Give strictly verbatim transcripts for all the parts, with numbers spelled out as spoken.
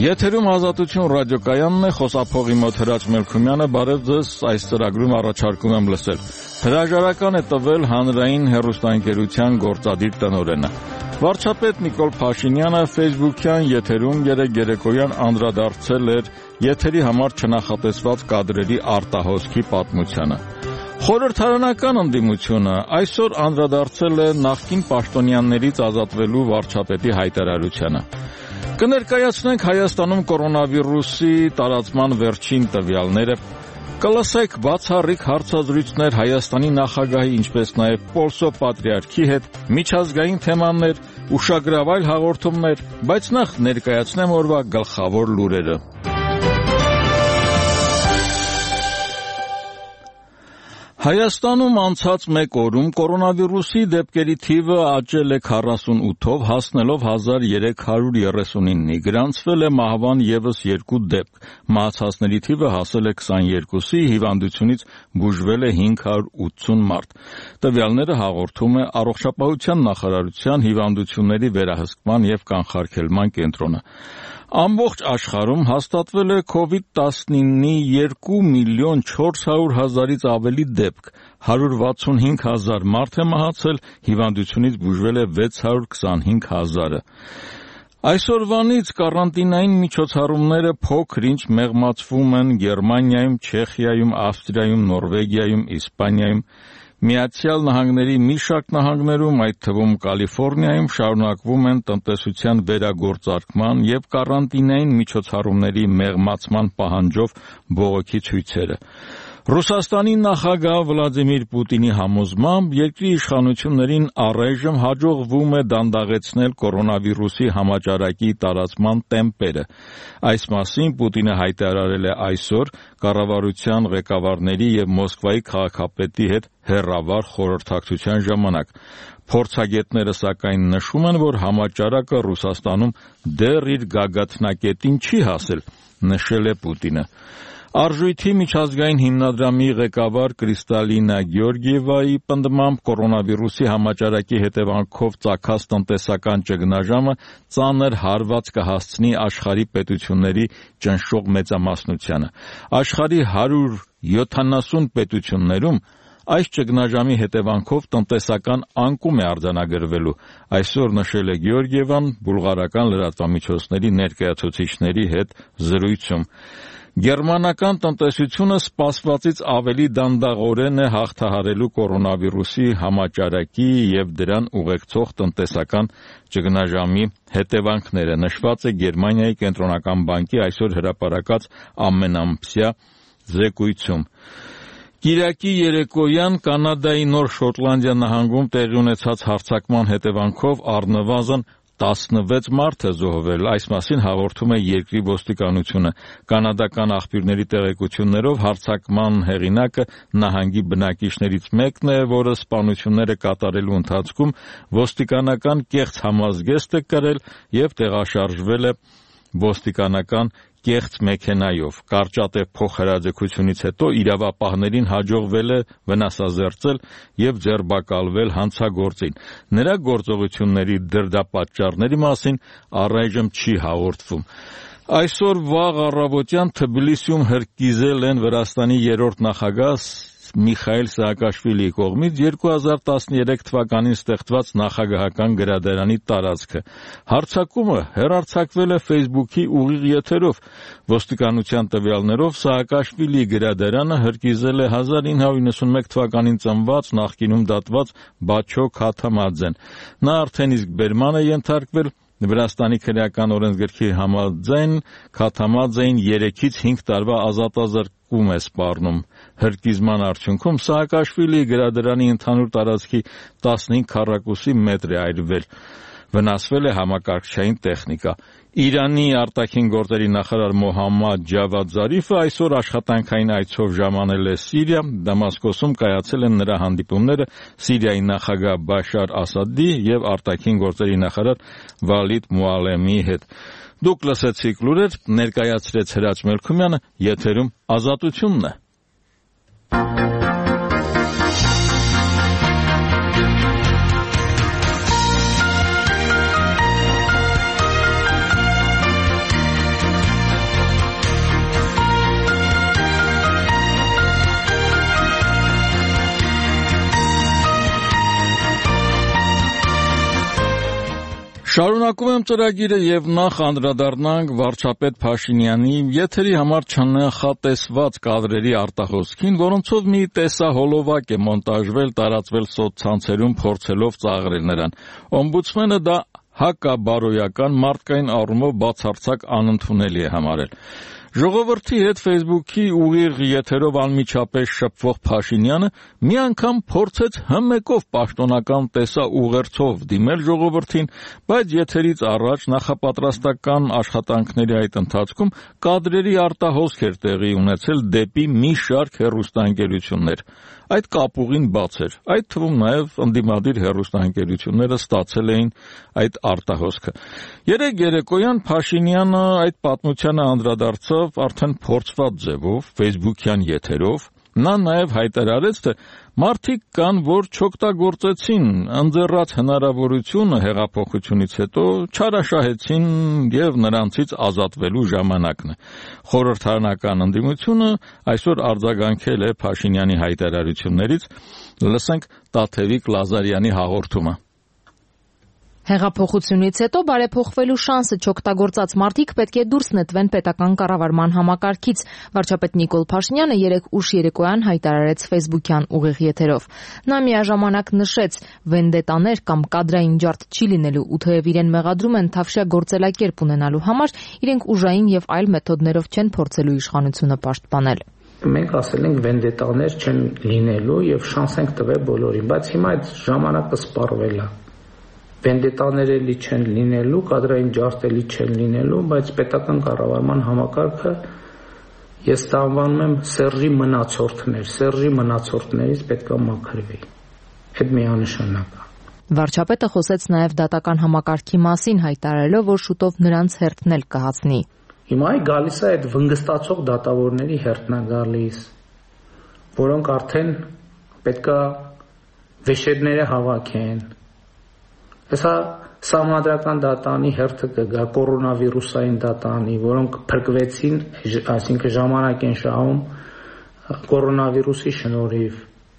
Եթերում Ազատություն ռադիոկայանն է, խոսափողի մոտ Հրաչ Մելքումյանը, բարև ձեզ, այս ծրագրում առաջարկում եմ լսել։ Հրաժարական է տվել հանրային հեռուստաընկերության գործադիր տնօրենը։ Վարչապետ Նիկոլ Փաշինյանը Facebook-յան եթերում երեկոյան անդրադարձել էր եթերի համար չնախատեսված կադրերի արտահոսքի պատմությանը։ Խորհրդարանական ընդդիմությունը այսօր անդրադարձել է նախկին պաշտոնյաներից ազատվելու վարչապետի հայտարարությանը։ Կներկայացնենք Հայաստանում կորոնավիրուսի տարածման վերջին տվյալները, կլսեք բացառիկ հարցազրույցներ Հայաստանի նախագահի, ինչպես նաև Պոլսո պատրիարքի հետ, միջազգային թեմաներ, ուշագրավ այլ հաղորդումներ, բայց նախ ներկայացնեմ օրվա գլխավոր լուրերը։ Հայաստանում անցած մեկ օրում կորոնավիրուսի դեպքերի թիվը աճել է քառասունութով, հասնելով հազար երեք հարյուր երեսունինի, գրանցվել է մահվան ևս երկու դեպք, մահացածների թիվը հասել է քսաներկուսի, հիվանդությունից բուժվել է հինգ հարյուր ութսուն մարդ։ Տվյալները հաղորդում է Առողջապահության նախարարության հիվանդությունների վերահսկման և կանխարգելման կենտրոնը։ Ամբողջ աշխարհում հաստատվել է քովիդ տասնինի երկու միլիոն չորս հարյուր հազարից ավելի դեպք, հարյուր վաթսունհինգ հազար մարդ է մահացել, հիվանդությունից բուժվել է վեց հարյուր քսանհինգ հազարը։ Այսօրվանից կարանտինային միջոցառումները փոքր-ինչ մեղմացվում են Գերմանիայում, Չեխիայում, Ավստրիայում, Նորվեգիայում, Իսպանիայում, Միացյալ Նահանգների մի շարք նահանգներում, այդ թվում Կալիֆոռնիայում, շարունակվում են տնտեսության վերագործարկման և կարանտինային միջոցառումների մեղմացման պահանջով բողոքի ցույցերը։ Ռուսաստանի նախագահ Վլադիմիր Պուտինի համոզմամբ երկրի իշխանություններին առայժմ հաջողվում է դանդաղեցնել կորոնավիրուսի համաճարակի տարածման տեմպերը։ Այս մասին Պուտինը հայտարարել է այսօր կառավարության ղեկավարների և Մոսկվայի քաղաքապետի հետ հեռավար խորհրդակցության ժամանակ։ Փորձագետները սակայն նշում են, որ համաճարակը Ռուսաստանում դեռ իր գագաթնակետին չի հասել, նշել է Պուտինը։ Արժույթի միջազգային հիմնադրամի ղեկավար Կրիստալինա Գեորգիևայի պնդմամբ կորոնավիրուսի համաճարակի հետևանքով ծագած տնտեսական ճգնաժամը ծանր հարված կհասցնի աշխարհի պետությունների ճնշող մեծամասնությանը։ Աշխարհի հարյուր յոթանասուն պետություններում այս ճգնաժամի հետևանքով տնտեսական անկում է արձանագրվելու, այսօր նշել է Գեորգիևան բուլղարական լրատվամիջոցների ներկայացուցիչների հետ զրույցում։ Գերմանական տնտեսությունը սպասվածից ավելի դանդաղորեն է հաղթահարելու կորոնավիրուսի համաճարակի և դրան ուղեկցող տնտեսական ճգնաժամի հետևանքները, նշված է Գերմանիայի կենտրոնական բանկի այսօր հրապարակած ամենամսյա զեկույցում։ Կիրակի երեկոյան Կանադայի Նոր Շոտլանդիա նահանգում տեղի ունեցած հարձակման հետևանքով առնվազն տասնվեց մարդ է զոհվել, այս մասին հաղորդում է երկրի ոստիկանությունը։ Կանադական աղբյուրների տեղեկություններով հարձակման հեղինակը նահանգի բնակիչներից մեկն է, որը սպանությունները կատարելու ընթացքում ոստիկանական կեղծ համազգեստ է կրել և տեղաշարժվել է ոստիկանական կեղծ մեքենայով։ Կարճատև փոխհրաձգությունից հետո իրավապահներին հաջողվել է վնասազերծել և ձերբակալվել հանցագործին։ Նրա գործողությունների դրդապատճառների մասին առայժմ չի հաղորդվում։ Այսօր վաղ առավոտյան Թբիլիսիում հրկիզել են Վրաստանի երրորդ նախագահ Միխայիլ Սահակաշվիլիի կողմից երկու հազար տասներեք թվականին ստեղծված նախագահական գրադարանի տարածքը։ Հարձակումը հեռարձակվել է Facebook-ի ուղիղ եթերով։ Ոստիկանության տվյալներով Սահակաշվիլիի գրադարանը հրկիզել է հազար ինը հարյուր նվաթ թվականին ծնված, նախկինում դատված Բաչո Քաթամաձեն։ Նա արդեն իսկ բերման է ենթարկվել։ Վրաստանի քրեական օրենսգրքի համաձայն Քաթամաձեին երեքից հինգ տարվա ազատազրկում է սպառնում։ Հրկիզման արդյունքում Սահակաշվիլիի գրադարանի ընդհանուր տարածքի տասնհինգ քառակուսի մետր է այրվել։ Վնասվել է համակարգչային տեխնիկա։ Իրանի արտաքին գործերի նախարար Մոհամմադ Ջավադ Զարիֆը այսօր աշխատանքային այցով ժամանել է Սիրիա, Դամասկոսում կայացել են նրա հանդիպումները Սիրիայի նախագահ Բաշար Ասադի և արտաքին գործերի նախարար Վալիդ Մուալեմի հետ։ Դուք լսեցիք լուրեր, ներկայացրեց Հրաչ Մելքումյանը, եթերում Ազատությունն է։ Շարունակում եմ ծրագիրը եւ նախ անդրադառնանք վարչապետ Փաշինյանի եթերի համար չնախատեսված կադրերի արտահոսքին, որոնցով մի տեսահոլովակ է մոնտաժվել, տարածվել սոցցանցերում, փորձելով ծաղրել նրան։ Օմբուդսմենը դա հակաբարոյական, մարդկային առումով բացարձակ անընդունելի է համարել։ Ժողովրդի հետ Facebook-ի ուղիղ եթերով անմիջապես շփվող Փաշինյանը մի անգամ փորձեց հմեկով պաշտոնական տեսաուղերձով դիմել ժողովրդին, բայց եթերից առաջ նախապատրաստական աշխատանքների այդ ընթացքում կադրերի արտահոսք էր տեղի ունեցել դեպի մի շարք հեռուստաընկերություններ։ Այդ կապուղին բաց էր, այդ թվում նաև ընդդիմադիր հեռուստաընկերությունները ստացել էին այդ արտահոսքը։ Երեկ երեկոյան Փաշինյանը այդ պատմությանը անդրադարձավ արդեն փորձված ձևով, Facebook-յան եթերով։ Նա նաև հայտարարեց, թե մարդիկ կան, որ չօգտագործեցին ընձեռած հնարավորությունը հեղափոխությունից հետո, չարաշահեցին եւ նրանցից ազատվելու ժամանակն է։ Խորհրդարանական ընդդիմությունը այսօր արձագանքել է Փաշինյանի հայտարարություններից։ Լսենք Տաթևիկ Լազարյանի հաղորդումը։ Հեղափոխությունից հետո բարեփոխվելու շանսը չօգտագործած մարդիկ պետք է դուրս նետվեն պետական կառավարման համակարգից, վարչապետ Նիկոլ Փաշինյանը երեկ ուշ երեկոյան հայտարարեց Facebook-յան ուղիղ եթերով։ Նա միաժամանակ նշեց, վենդետաներ կամ կադրային ջարդ չի լինելու, ու թեև իրեն մեղադրում են թավշյա գործելակերպ ունենալու համար, իրենք ուժային եւ այլ մեթոդներով չեն փորձելու իշխանությունը պաշտպանել։ Մենք ասել ենք վենդետաներ չեն լինելու եւ շանս ենք տվել բոլորին, բայց հիմա այդ ժամանակը սպառվել է։ Վենդետաներ էլի չեն լինելու, կադրային ջարդ էլի չեն լինելու, բայց պետական կառավարման համակարգը ես դա անվանում եմ Սերժի մնացորդներ, Սերժի մնացորդներից պետք է մաքրվի։ Այդ միանշանակ է։ Վարչապետը խոսեց նաև դատական համակարգի մասին, հայտարարելով, որ շուտով նրանց հերթն էլ կհասնի։ Հիմա է գալիս է այդ վնգստացող դատավորների հերթն է գալիս, որոնք արդեն պետք է վեշերները հավաքեն։ Հեսա սահմանադրական դատանի հերթը կգա, կորոնավիրուսային դատանի, որոնք փրկվեցին, այսինքն ժամանակ են շահում կորոնավիրուսի շնորհիվ։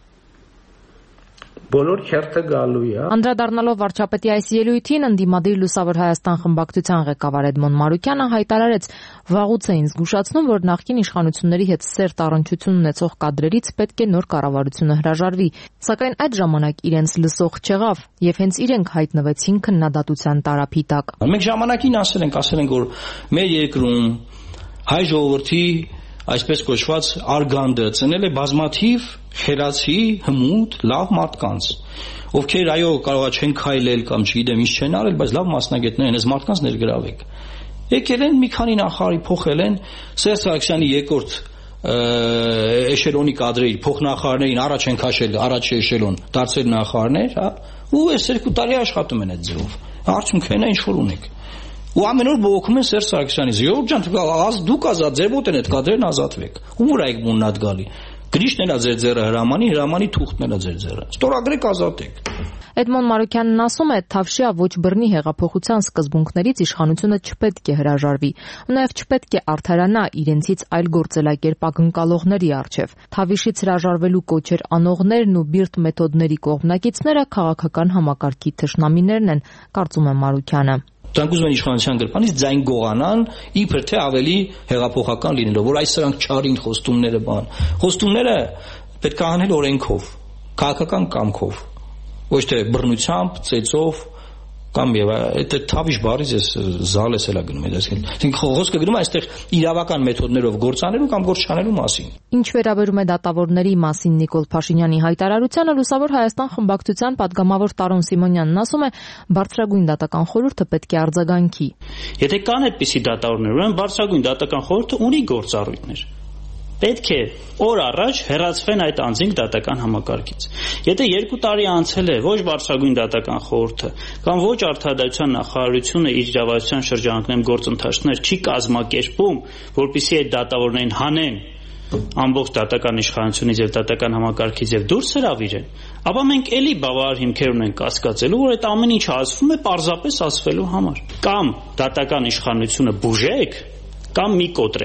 Բոլոր հերթը գալու է։ Անդրադառնալով վարչապետի այս ելույթին, ընդդիմադիր Լուսավոր Հայաստան խմբակցության ղեկավար Էդմոն Մարուկյանը հայտարարեց, վաղուց էին զգուշացնում, որ նախկին իշխանությունների հետ սերտ առնչություն ունեցող կադրերից պետք է նոր կառավարությունը հրաժարվի, սակայն այդ ժամանակ իրենց լսող չեղավ, եւ հենց իրենք հայտնվեցին քննադատության տարափի տակ։ Մենք ժամանակին ասել ենք, ասել ենք, որ մեր երկրում հայ ժողովրդի այսպես կոչված արգանդը ծնել է բազմաթիվ խելացի, հմուտ, լավ մարդկանց, ովքեր այո կարող է չեն քայլել կամ չգիտեմ ինչ չեն արել, բայց լավ մասնագետներ են, այս մարդկանց ներգրավեք։ Եկել են մի քանի նախարարի փոխել են Սերժ Սարգսյանի երկրորդ էշելոնի կադրերի փոխնախարարներին առաջ են քաշել, առաջի էշելոն դարձել նախարարներ, հա, ու այս երկու տարի աշխատում են այդ ձևով։ Արդյունքն է ինչ որ ունեք։ Ու ամեն օր բողոքում են Սերժ Սարգսյանից։ Յոբ ջան, դուք ազատ ձեր մոտ են այդ կադրերն ազատվեք։ Ո՞ւր է եք մուննատ գալի։ Գրիշն էլա ձեր ձեռը հրամանի, հրամանի թուղթն էլա ձեր ձեռը։ Ստորագրեք ազատեք։ Էդմոն Մարուկյանն ասում է, թավշյա ոչ բռնի հեղափոխության սկզբունքներից իշխանությունը չպետք է հրաժարվի, ու նաև չպետք է արդարանա իրենցից այլ գործելակերպ ակնկալողների առջև։ Թավիշից հրաժարվելու կոչեր անողներն ու բիրտ մեթոդների կողմնակիցները քաղաքական համակարգի թշնամիներն են, կարծում է Մարուկյանը։ Դրանք ուզում են իշխանության գրպանից ձայն գողանան, իբր թե ավելի հեղափոխական լինելով, որ այս սրանք չարին խոստումները բան։ Խոստումները պետք է անել օրենքով, քաղաքական կամքով, ոչ թե բռնությամբ, ծեծով կամ եւ այդ թավիշ բառից էս զալես էլա գնում է, այսինքն խոսքը գնում է այստեղ իրավական մեթոդներով գործանելու կամ գործ չանելու մասին։ Ինչ վերաբերում է դատավորների մասին Նիկոլ Փաշինյանի հայտարարությանը, Լուսավոր Հայաստան խմբակցության падգամավոր Տարոն Սիմոնյանն ասում է, բարձրագույն դատական խորհուրդը պետք է արձագանքի։ Եթե կան այդպիսի դատավորներ, ուրեմն բարձրագույն դատական խորհուրդը ունի գործառույթներ։ Պետք է օր առաջ հեռացվեն այդ անձինք դատական համակարգից։ Եթե երկու տարի անցել է ոչ բարձրագույն դատական խորհուրդը կամ ոչ արդարադատության նախարարությունը իր իրավասության շրջանակներում գործընթացներ չի կազմակերպում, որպեսզի այդ դատավորներին հանեն ամբողջ դատական իշխանությունից եւ դատական համակարգից եւ դուրս հրավիրեն, ապա մենք էլի բավարար հիմքեր ունենք կասկածելու, որ այդ ամեն ինչը ասվում է պարզապես ասվելու համար։ Կամ դատական իշխանությունը բուժեք, կամ մի կոտրեք։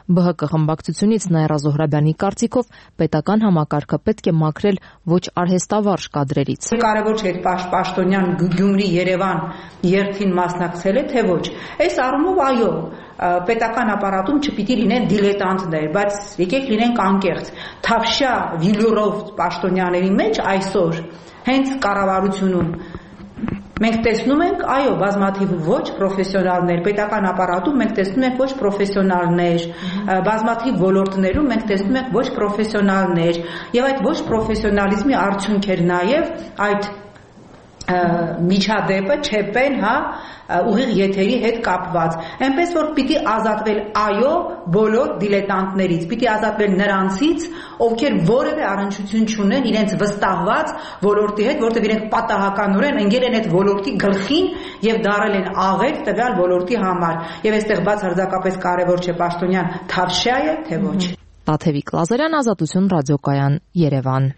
Բ Հ Կ խմբակցությունից Նաիրա Զոհրաբյանի կարծիքով պետական համակարգը պետք է մաքրել ոչ արհեստավարժ կադրերից։ Կարևոր չէ Պաշտոնյան Գյումրի Երևան երթին մասնակցել է, թե ոչ։ Այս առումով այո, պետական ապարատում չպիտի լինեն դիլետանտներ, բայց եկեք լինենք անկեղծ։ Թավշյա վիլյուրով պաշտոնյաների մեջ այսօր հենց կառավարությունում մենք տեսնում ենք, այո, բազմաթիվ ոչ պրոֆեսիոնալներ, պետական ապարատում մենք տեսնում ենք ոչ պրոֆեսիոնալներ, բազմաթիվ ոլորտներում մենք տեսնում ենք ոչ պրոֆեսիոնալներ, եւ այդ ոչ պրոֆեսիոնալիզմի արդյունք էր նաեւ այդ միջադեպը չեպեն, հա, ուղիղ եթերի հետ կապված։ Այնպես որ պիտի ազատվել այո բոլոր դիլետանտներից, պիտի ազատվել նրանցից, ովքեր որևէ առնչություն չունեն իրենց վստահված ոլորտի հետ, որտեղ իրենք պատահականորեն ընկել են այդ ոլորտի գլխին եւ դարել են աղետ տվյալ ոլորտի համար։ Եվ այստեղ բացարձակապես կարեւոր չէ պաշտոնյան թավշյա է, թե ոչ։ Տաթևիկ Լազարյան, Ազատություն ռադիոկայան, Երևան։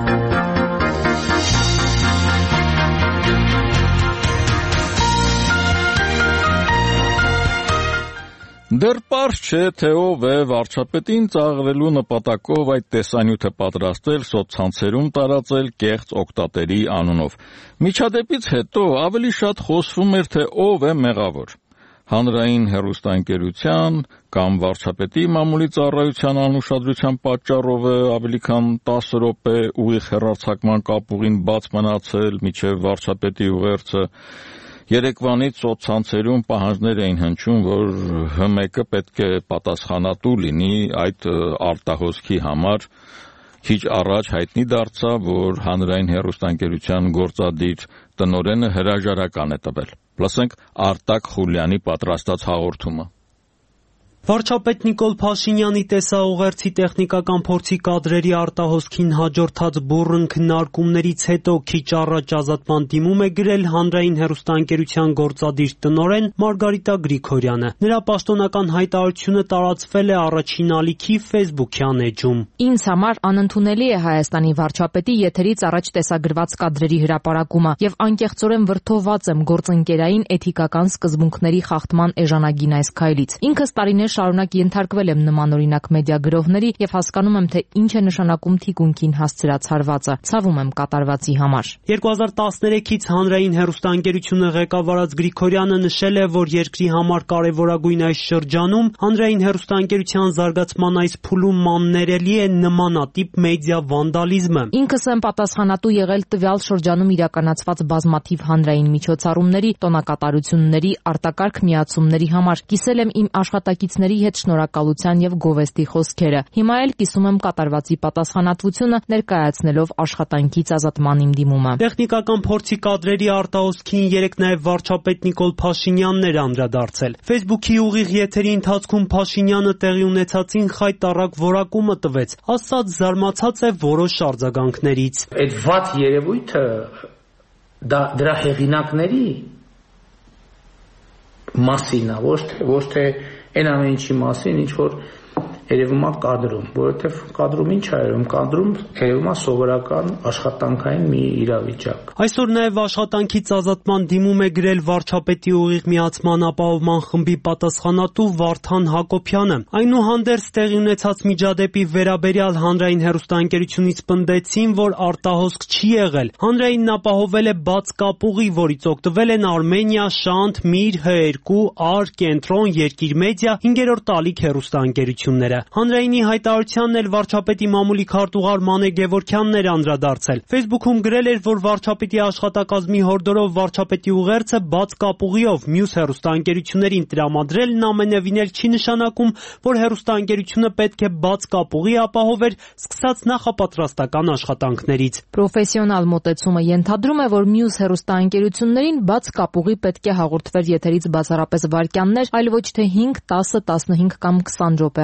Դեռ պարզ չէ, թե ով է վարչապետին ծաղրելու նպատակով այդ տեսանյութը պատրաստել, սոցցանցերում տարածել կեղծ օգտատերի անունով։ Միջադեպից հետո ավելի շատ խոսվում էր, թե ով է մեղավոր։ Հանրային հեռուստաընկերության կամ վարչապետի մամուլի ծառայության անուշադրության պատճառով է ավելի քան տասը րոպե ուղիղ հեռարձակման կապուղին բաց մնացել, մինչև վարչապետի ուղերձը։ Երեկվանից սոցցանցերում պահանջներ էին հնչում, որ Հ մեկը պետք է պատասխանատու լինի այդ արտահոսքի համար։ Քիչ առաջ հայտնի դարձավ, որ հանրային հեռուստաընկերության գործադիր տնօրենը հրաժարական է տվել։ Լսենք Արտակ Խուլյանի պատրաստած հաղորդումը։ Վարչապետ Նիկոլ Փաշինյանի տեսաուղերձի տեխնիկական փորձի կադրերի արտահոսքին հաջորդած բուռն քննարկումներից հետո քիչ առաջ ազատման դիմում է գրել հանրային հեռուստաընկերության գործադիր տնօրեն Մարգարիտա Գրիգորյանը։ Նրա պաշտոնական հայտարարությունը տարածվել է առաջին ալիքի Facebook-յան էջում։ Ինձ համար անընդունելի է Հայաստանի վարչապետի եթերից առաջ տեսագրված կադրերի հրապարակումը եւ անկեղծորեն վրդովված եմ գործընկերային էթիկական սկզբունքների խախտման էժանագին այս քայլից։ Ինքս տարիներ շարունակ ենթարկվել եմ նմանօրինակ մեդիա գրողների եւ հասկանում եմ, թե ինչ է նշանակում թիկունքին հասցրած հարվածը։ Ցավում եմ կատարվածի համար։ երկու հազար տասներեքից հանրային հեռուստաընկերությունը ղեկավարած Գրիգորյանը նշել է, որ երկրի համար կարևորագույն այս շրջանում հանրային հեռուստաընկերության զարգացման այս փուլում մաններելի է նմանատիպ մեդիա վանդալիզմը։ Ինքս եմ պատասխանատու եղել տվյալ շրջանում իրականացված բազմաթիվ հանրային միջոցառումների, տոնակատարությունների, արտակարգ միացումների համար։ Կիսել եմ իմ աշխատակիցների հետ շնորհակալության եւ գովեստի խոսքերը։ Հիմա էլ կիսում եմ կատարվածի պատասխանատվությունը, ներկայացնելով աշխատանքից ազատման իմ դիմումը։ Տեխնիկական փորձի կադրերի արտահոսքին երեք նաեւ վարչապետ Նիկոլ Փաշինյանն էր անդրադարձել։ Facebook-ի ուղիղ եթերի ընթացքում Փաշինյանը տեղի ունեցածին խայտառակ որակումը տվեց, ասած զարմացած է որոշ արձագանքներից։ Այդ վատ երևույթը դա դրա հեղինակների մասին է, ոչ թե ոչ թե այն ամեն ինչի մասին, ինչ որ երևում է կադրում, որովհետև կադրում ինչ է երևում, կադրում երևում է սովորական աշխատանքային մի իրավիճակ։ Այսօր նաև աշխատանքից ազատման դիմում է գրել վարչապետի ուղիղ միացման ապահովման խմբի պատասխանատու Վարդան Հակոբյանը։ Այնուհանդերձ տեղի ունեցած միջադեպի վերաբերյալ հանրային հեռուստաընկերությունից պնդեցին, որ արտահոսք չի եղել։ Հանրայինն ապահովել է բաց կապուղի, որից օգտվել են Արմենիա, Շանթ, Միր, Հ երկու, Ար, Կենտրոն, Երկիր մեդիա, հինգերորդ ալիք հեռուստաընկերությունները։ Հանրայինի հայտարարությանն էլ վարչապետի մամուլի քարտուղար Մանե Գևորգյանն էր անդրադարձել։ Facebook-ում գրել էր, որ վարչապետի աշխատակազմի հորդորով վարչապետի ուղերձը բաց կապուղիով մյուս հեռուստաընկերություններին տրամադրելն ամենևին էլ չի նշանակում, որ հեռուստաընկերությունը պետք է բաց կապուղի ապահովեր սկսած նախապատրաստական աշխատանքներից։ Պրոֆեսիոնալ մոտեցումը ենթադրում է, որ մյուս հեռուստաընկերություններին բաց կապուղի պետք է հաղորդվեր եթերից բացառապես վայրկյաններ, այլ ոչ թե հինգ, տասը, տասնհինգ կամ քսան րոպե առաջ։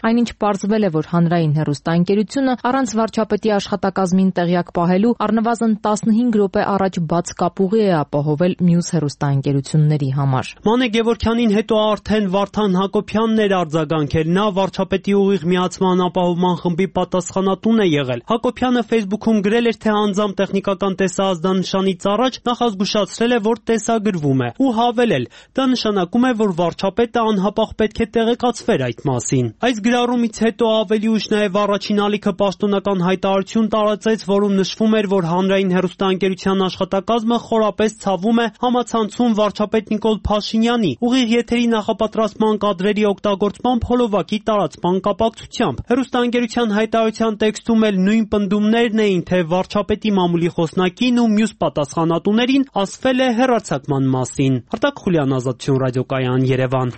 Այնինչ պարզվել է, որ հանրային հեռուստաընկերությունը առանց վարչապետի աշխատակազմին տեղյակ պահելու առնվազն տասնհինգ րոպե առաջ բաց կապուղի է ապահովել մյուս հեռուստաընկերությունների համար։ Մանե Գևորգյանին հետո արդեն Վարդան Հակոբյանն էր արձագանքել, նա վարչապետի ուղիղ միացման ապահովման խմբի պատասխանատուն է եղել։ Հակոբյանը Facebook-ում գրել էր, թե անձամբ տեխնիկական տեսահազդանշանից առաջ նախազգուշացրել է, որ տեսագրվում է ու հավելել. դա նշանակում է, որ վարչապետը անհապաղ պետք է տեղեկացվեր այդ մասին։ Այս գրառումից հետո ավելի ուշ նաև առաջին ալիքը պաշտոնական հայտարարություն տարածեց, որում նշվում էր, որ հանրային հեռուստաընկերության աշխատակազմը խորապես ցավում է համացանցում վարչապետ Նիկոլ Փաշինյանի ուղիղ եթերի նախապատրաստման կադրերի օգտագործման փոլովակի տարածման կապակցությամբ։ Հեռուստաընկերության հայտարարության տեքստում էլ նույն պնդումներն էին, թե վարչապետի մամուլի խոսնակին ու մյուս պատասխանատուներին ասվել է հեռարձակման մասին։ Արտակ Խուլյան, Ազատություն ռադիոկայան, Երևան։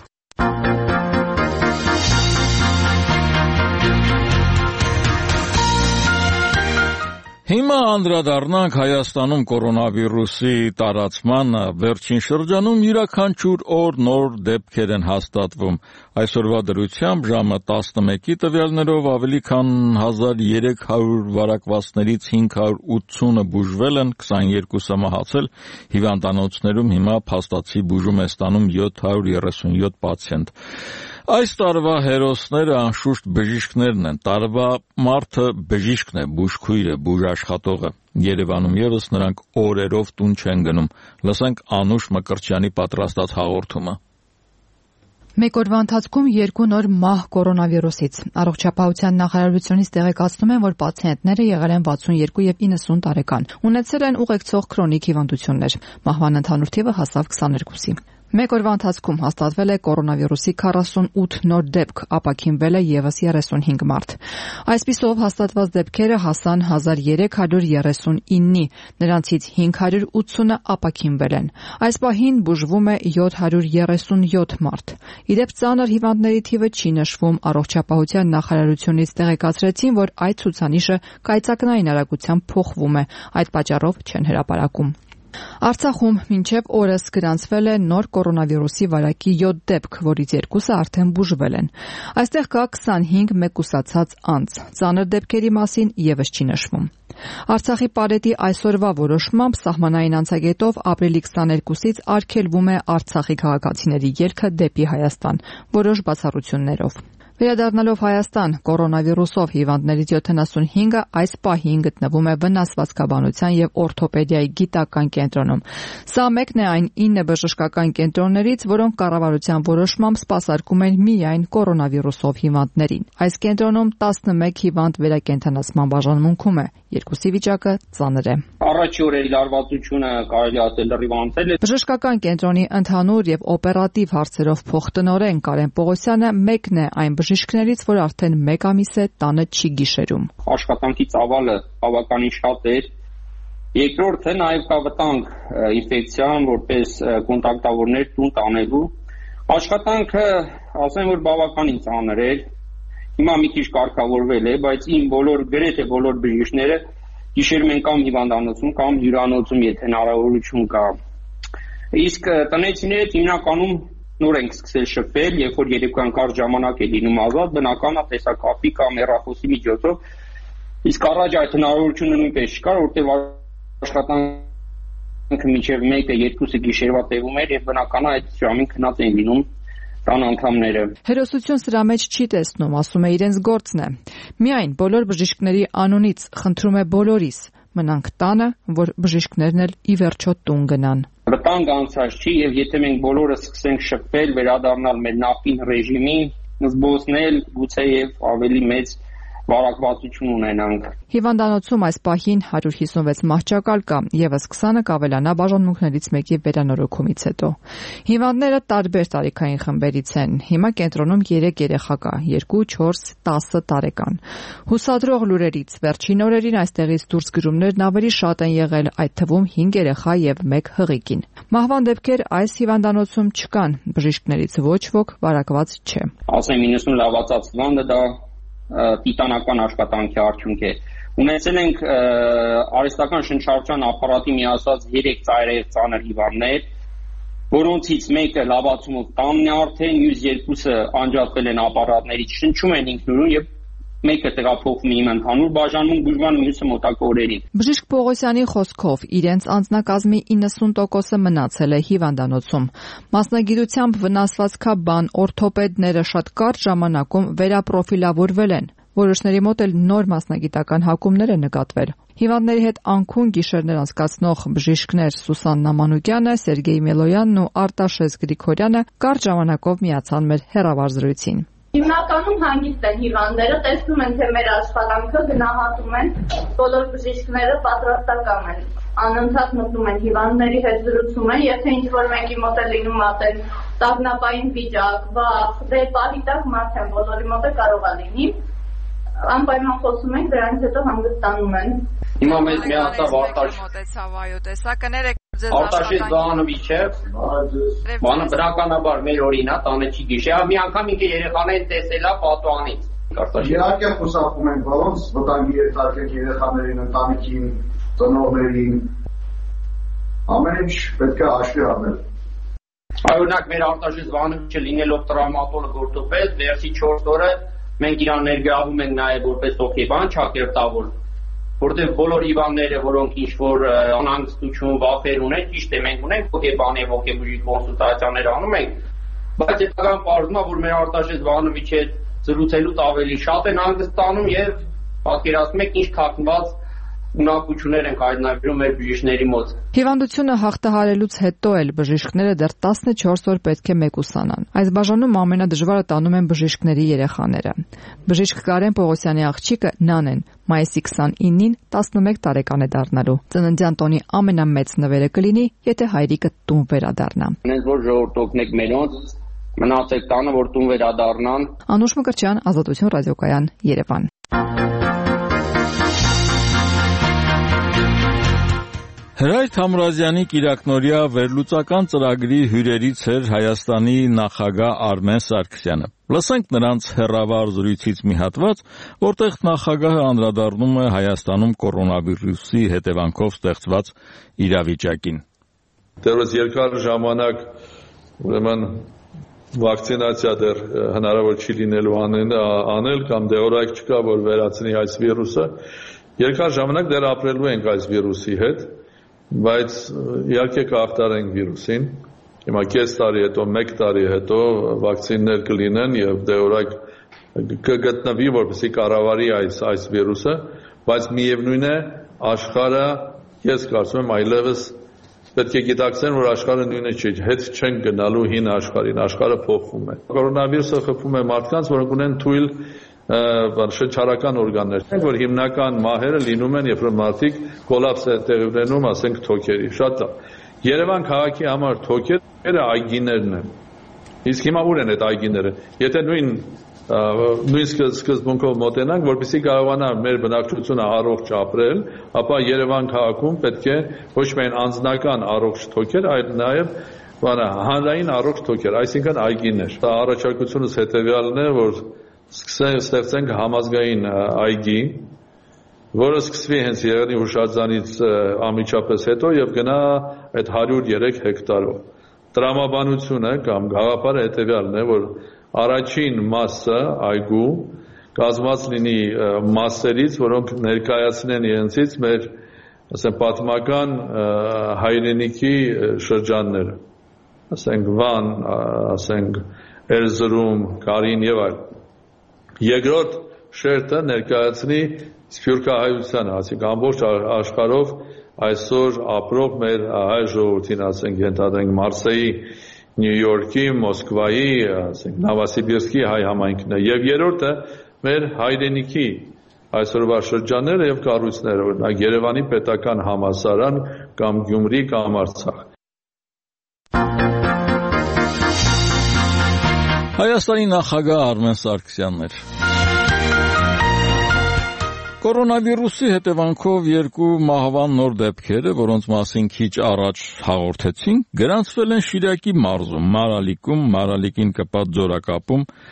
Հիմա անդրադառնանք Հայաստանում կորոնավիրուսի տարածմանը։ Վերջին շրջանում յուրաքանչյուր օր նոր դեպքեր են հաստատվում։ Այսօրվա դրությամբ ժամը տասնմեկի տվյալներով ավելի քան հազար երեք հարյուր վարակվածներից հինգ հարյուր ութսունը բուժվել են, քսաներկուսը մահացել։ Հիվանդանոցներում հիմա փաստացի բուժում է ստանում յոթ հարյուր երեսունյոթ պացիենտ։ Այս տարվա հերոսները անշուշտ բժիշկներն են։ Տարվա մարդը բժիշկն է, բուժքույրը, բուժաշխատողը։ Երևանում եւս նրանք օրերով տուն չեն գնում։ Լսենք Անուշ Մկրտչյանի պատրաստած հաղորդումը։ Մեկ օրվա ընթացքում երկու նոր մահ կորոնավիրուսից։ Առողջապահության նախարարությունից տեղեկացնում են, որ պացիենտները եղել են վաթսունյոթ եւ իննսուն տարեկան։ Ունեցել են ուղեկցող քրոնիկ հիվանդություններ։ Մահվան ընդհանուր թիվը հասավ քսաներկուսի։ Մեկ օրվա ընթացքում հաստատվել է կորոնավիրուսի քառասունութ նոր դեպք, ապաքինվել է եւս երեսունհինգ մարդ։ Այսպիսով հաստատված դեպքերը հասան հազար երեք հարյուր երեսունինի, նրանցից հինգ հարյուր ութսունը ապաքինվել են։ Այս պահին բուժվում է յոթ հարյուր երեսունյոթ մարդ։ Իդեպ ծանր հիվանդների թիվը չի նշվում, առողջապահության նախարարությունից տեղեկացրեցին, որ այդ ցուցանիշը կայծակնային արագությամբ փոխվում է, այդ պատճառով չեն հրապարակում։ Արցախում մինչև օրս գրանցվել է նոր կորոնավիրուսի վարակի յոթ դեպք, որից երկուսը արդեն բուժվել են։ Այստեղ կա քսանհինգ մեկուսացած անձ։ Ծանր դեպքերի մասին եւս չի նշվում։ Արցախի Պարետի այսօրվա որոշմամբ սահմանային անցագետով ապրիլի քսաներկուսից արգելվում է Արցախի քաղաքացիների ելքը դեպի Հայաստան, որոշ բացառություններով։ Վերադառնալով Հայաստան, կորոնավիրուսով հիվանդներից յոթանասունհինգը այս պահին գտնվում է վնասվածքաբանության եւ օրթոպեդիայի գիտական կենտրոնում։ Սա մեկն է այն ինը բժշկական կենտրոններից, որոնք կառավարության որոշմամբ սպասարկում են միայն կորոնավիրուսով հիվանդներին։ Այս կենտրոնում տասնմեկ հիվանդ վերակենդանացման բաժանմունքում է, երկուսի վիճակը ծանր է։ Առաջի օրերի լարվածությունը կարելի ասել լրիվ անցել է։ Բժշկական կենտրոնի ընդհանուր եւ օպերատիվ հարցերով փոխտնօրեն Կարեն Պողոսյանը մեկն է այն բժիշկներից, որ արդեն մեկ ամիս է տանը չի գիշերում։ Աշխատանքի ծավալը բավականին շատ էր։ Երկրորդը նաև կա վտանգ ինֆեկցիան, որպես կոնտակտավորներ տուն տանելու։ Աշխատանքը, ասեմ, որ բավականին ծանր էր։ Հիմա մի քիչ կարգավորվել է, բայց իմ բոլոր գրեթե բոլոր բժիշկները գիշերում են կամ հիվանդանոցում, կամ հյուրանոցում, եթե հնարավորություն կա։ Իսկ տնեցիները հիմնականում նոր ենք սկսել շփվել, երբ որ երեկոյան կարճ ժամանակ է լինում ազատ, բնական է տեսակապի կամ հեռախոսի միջոցով։ Իսկ առաջ այդ հնարավորությունը նույնպես չկար, որտեղ աշխատանքը մինչև մեկը, երկուսը գիշերվա տևում էր եւ բնական է այդ ժամին քնած են լինում տան անդամները։ Հերոսություն սրա մեջ չի տեսնում, ասում է իրենց գործն է։ Միայն բոլոր բժիշկների անունից խնդրում է բոլորիս մնանք տանը, որ բժիշկներն էլ ի վերջո տուն գնան։ Վտանգ անցած չի եւ եթե մենք բոլորը սկսենք շփվել, վերադառնալ մեր նախկին ռեժիմին, զբոսնել, գուցեև ավելի մեծ վարակվածություն ունենանք։ Հիվանդանոցում այս պահին հարյուր հիսունվեց մահճակալ կա, եւս քսանը կավելանա բաժանմունքներից մեկի վերանորոգումից հետո։ Հիվանդները տարբեր տարիքային խմբերից են։ Հիմա կենտրոնում երեք երեխա կա, երկու, չորս, տասը տարեկան։ Հուսադրող լուրերից վերջին օրերին այստեղից դուրս գրումներն ավելի շատ են եղել, այդ թվում հինգ երեխա եւ մեկ հղիկին։ Մահվան դեպքեր այս հիվանդանոցում չկան, բժիշկներից ոչ ոք վարակված չէ։ Ասեմ իննսուն լավացած վանդը դա տիտանական աշխատանքի արդյունք է։ Ունեցել ենք արհեստական շնչառության ապարատի միացած երեք ծայրահեղ ծանր հիվանդներ, որոնցից մեկը լավացումով տանն է արդեն, մյուս երկուսը անջատվել են ապարատներից, շնչում են ինքնուրույն եւ մեկը տեղափոխվում է իմ ընդհանուր բաժանում, բուժման, մյուսը մոտակա օրերին։ Բժիշկ Պողոսյանի խոսքով իրենց անձնակազմի իննսուն տոկոսը մնացել է հիվանդանոցում։ Մասնագիտությամբ վնասվածքաբան օրթոպեդները շատ կարճ ժամանակում վերապրոֆիլավորվել են։ Որոշների մոտ էլ նոր մասնագիտական հակումներ է նկատվել։ Հիվանդների հետ անքուն գիշերներ անցկացնող բժիշկներ Սուսաննա Մանուկյանը, Սերգեյ Մելոյանն ու Արտաշես Գրիգորյանը կարճ ժամանակով միացան մեր հեռավար զրույցին։ Հիմնականում հանգիստ են հիվանդները, տեսնում են, թե մեր աշխատանքը գնահատում են, բոլոր բժիշկները պատրաստական են, անընդհատ մտնում են հիվանդների հետ զրուցում են, եթե ինչ-որ մեկի մոտ է լինում ատել տագնապային վիճակ, վախ, դե պահի տակ մարդ են, բոլորի մոտ է կարող է լինի, անպայման խոսում ենք, դրանից հետո հանգստանում են։ Հիմա մեզ միացավ Արտաշես Վահանովիչը, բանը բնականաբար մեր օրինա, տանը չի գիշեր, մի անգամ ինքը երեխաներին տեսել է պատուհանից։ Իհարկե խուսափում ենք բանից, վտանգի ենթարկենք երեխաներին, ընտանիքին, ծնողներին, ամեն ինչ պետք է հաշվի առնել։ Օրինակ մեր Արտաշես Վահանովիչը լինելով տրավմատոլոգ օրթոպեդ, վերջի չորս օրը մենք իրան ներգրավում ենք նաև որպես հոգեբան, ճակերտավոր, որտեղ բոլոր հիվանդները, որոնք ինչ-որ անհանգստություն, վախեր ունեն, ճիշտ է, մենք ունենք հոգեբանի եւ հոգեբուժի կոնսուլտացիաներ անում ենք, բայց հետագան պարզվում է, որ մեր Արտաշես Վահանովիչի հետ զրուցելուց ավելի շատ են հանգստանում եւ պատկերացնում եք ինչ թաքնված ունակություններ ենք հայտնաբերում մեր բժիշկների մոտ։ Հիվանդությունը հաղթահարելուց հետո էլ բժիշկները դեռ տասնչորս օր պետք է մեկուսանան։ Այս բաժանում ամենադժվարը տանում են բժիշկների երեխաները։ Բժիշկ Կարեն Պողոսյանի աղջիկը Նանեն մայիսի քսանինին տասնմեկ տարեկան է դառնալու։ Ծննդյան տոնի ամենամեծ նվերը կլինի, եթե հայրիկը տուն վերադառնա։ Ինձ որ ժողովուրդ օգնեք մերոնց, մնացեք տանը, որ տուն վերադառնան։ Անուշ Մկրտչյան, Ազատություն ռադիոկայան, Երևան։ Հրայր Թամրազյանի կիրակնօրյա վերլուծական ծրագրի հյուրերից էր Հայաստանի նախագահ Արմեն Սարգսյանը։ Լսենք նրանց հեռավար զրույցից մի հատված, որտեղ նախագահը անդրադառնում է Հայաստանում կորոնավիրուսի հետևանքով ստեղծված իրավիճակին։ Դեռևս երկար ժամանակ ուրեմն վակցինացիա դեռ հնարավոր չի լինելու անել կամ դեղորայք չկա, որ վերացնի այս վիրուսը։ Երկար ժամանակ դեռ ապրելու ենք այս վիրուսի հետ, բայց իհարկե կհաղթարենք վիրուսին։ Հիմա կես տարի հետո, մեկ տարի հետո վակցիններ կլինեն եւ դեղորայք կգտնվի, որպեսզի կառավարի այս այս վիրուսը, բայց միևնույն է աշխարհը, ես կարծում եմ այլևս պետք է գիտակցեն, որ աշխարհը նույնը չի, հետ չեն գնալու հին աշխարհին, աշխարհը փոխվում է։ Կորոնավիրուսը խփում է մարդկանց, որոնք ունեն թույլ շնչառական օրգաններ, որ հիմնական մահերը լինում են, երբ որ մարդիկ կոլապս է տեղի ունենում, ասենք թոքերի, շատ լավ։ Երևան քաղաքի համար թոքերը այգիներն են։ Իսկ հիմա ուր են այդ այգիները։ Եթե նույն նույն սկզբունքով մոտենանք, որպեսզի կարողանա մեր բնակչությունը առողջ ապրել, ապա Երևան քաղաքում պետք է ոչ միայն անձնական առողջ թոքեր, այլ նաև բանը հանրային առողջ թոքեր, այսինքն այգիներ։ Դա առաջարկությունս հետևյալն է, որ սկսենք ստեղծենք համազգային այգի, որը սկսվի հենց Եղեռնի հուշարձանից անմիջապես հետո եւ գնա այդ հարյուր երեք հեկտարով։ Տրամաբանությունը կամ գաղափարը հետևյալն է, որ առաջին մասը այգու կազմված լինի մասերից, որոնք ներկայացնեն իրենցից մեր, ասենք, պատմական հայրենիքի շրջանները, ասենք Վան, ասենք Էրզրում, Կարին եւ այլն։ Երկրորդ շերտը ներկայացնի սփյուռքահայությանը, ասենք ամբողջ աշխարհով այսօր ապրող մեր հայ ժողովրդին, ասենք ենթադրենք Մարսեի, Նյու Յորքի, Մոսկվայի, ասենք Նովոսիբիրսկի հայ համայնքն է, եւ երրորդը մեր հայրենիքի այսօրվա շրջանները եւ կառույցները, օրինակ Երևանի պետական համալսարան կամ Գյումրի կամ Արցախ։ Հայաստանի նախագահ Արմեն Սարգսյանն էր։ Կորոնավիրուսի հետևանքով երկու մահվան նոր դեպքերը, որոնց մասին քիչ առաջ հաղորդեցինք, գրանցվել են Շիրակի մարզում, Մարալիկում, Մարալիկին կպած ձորակապում,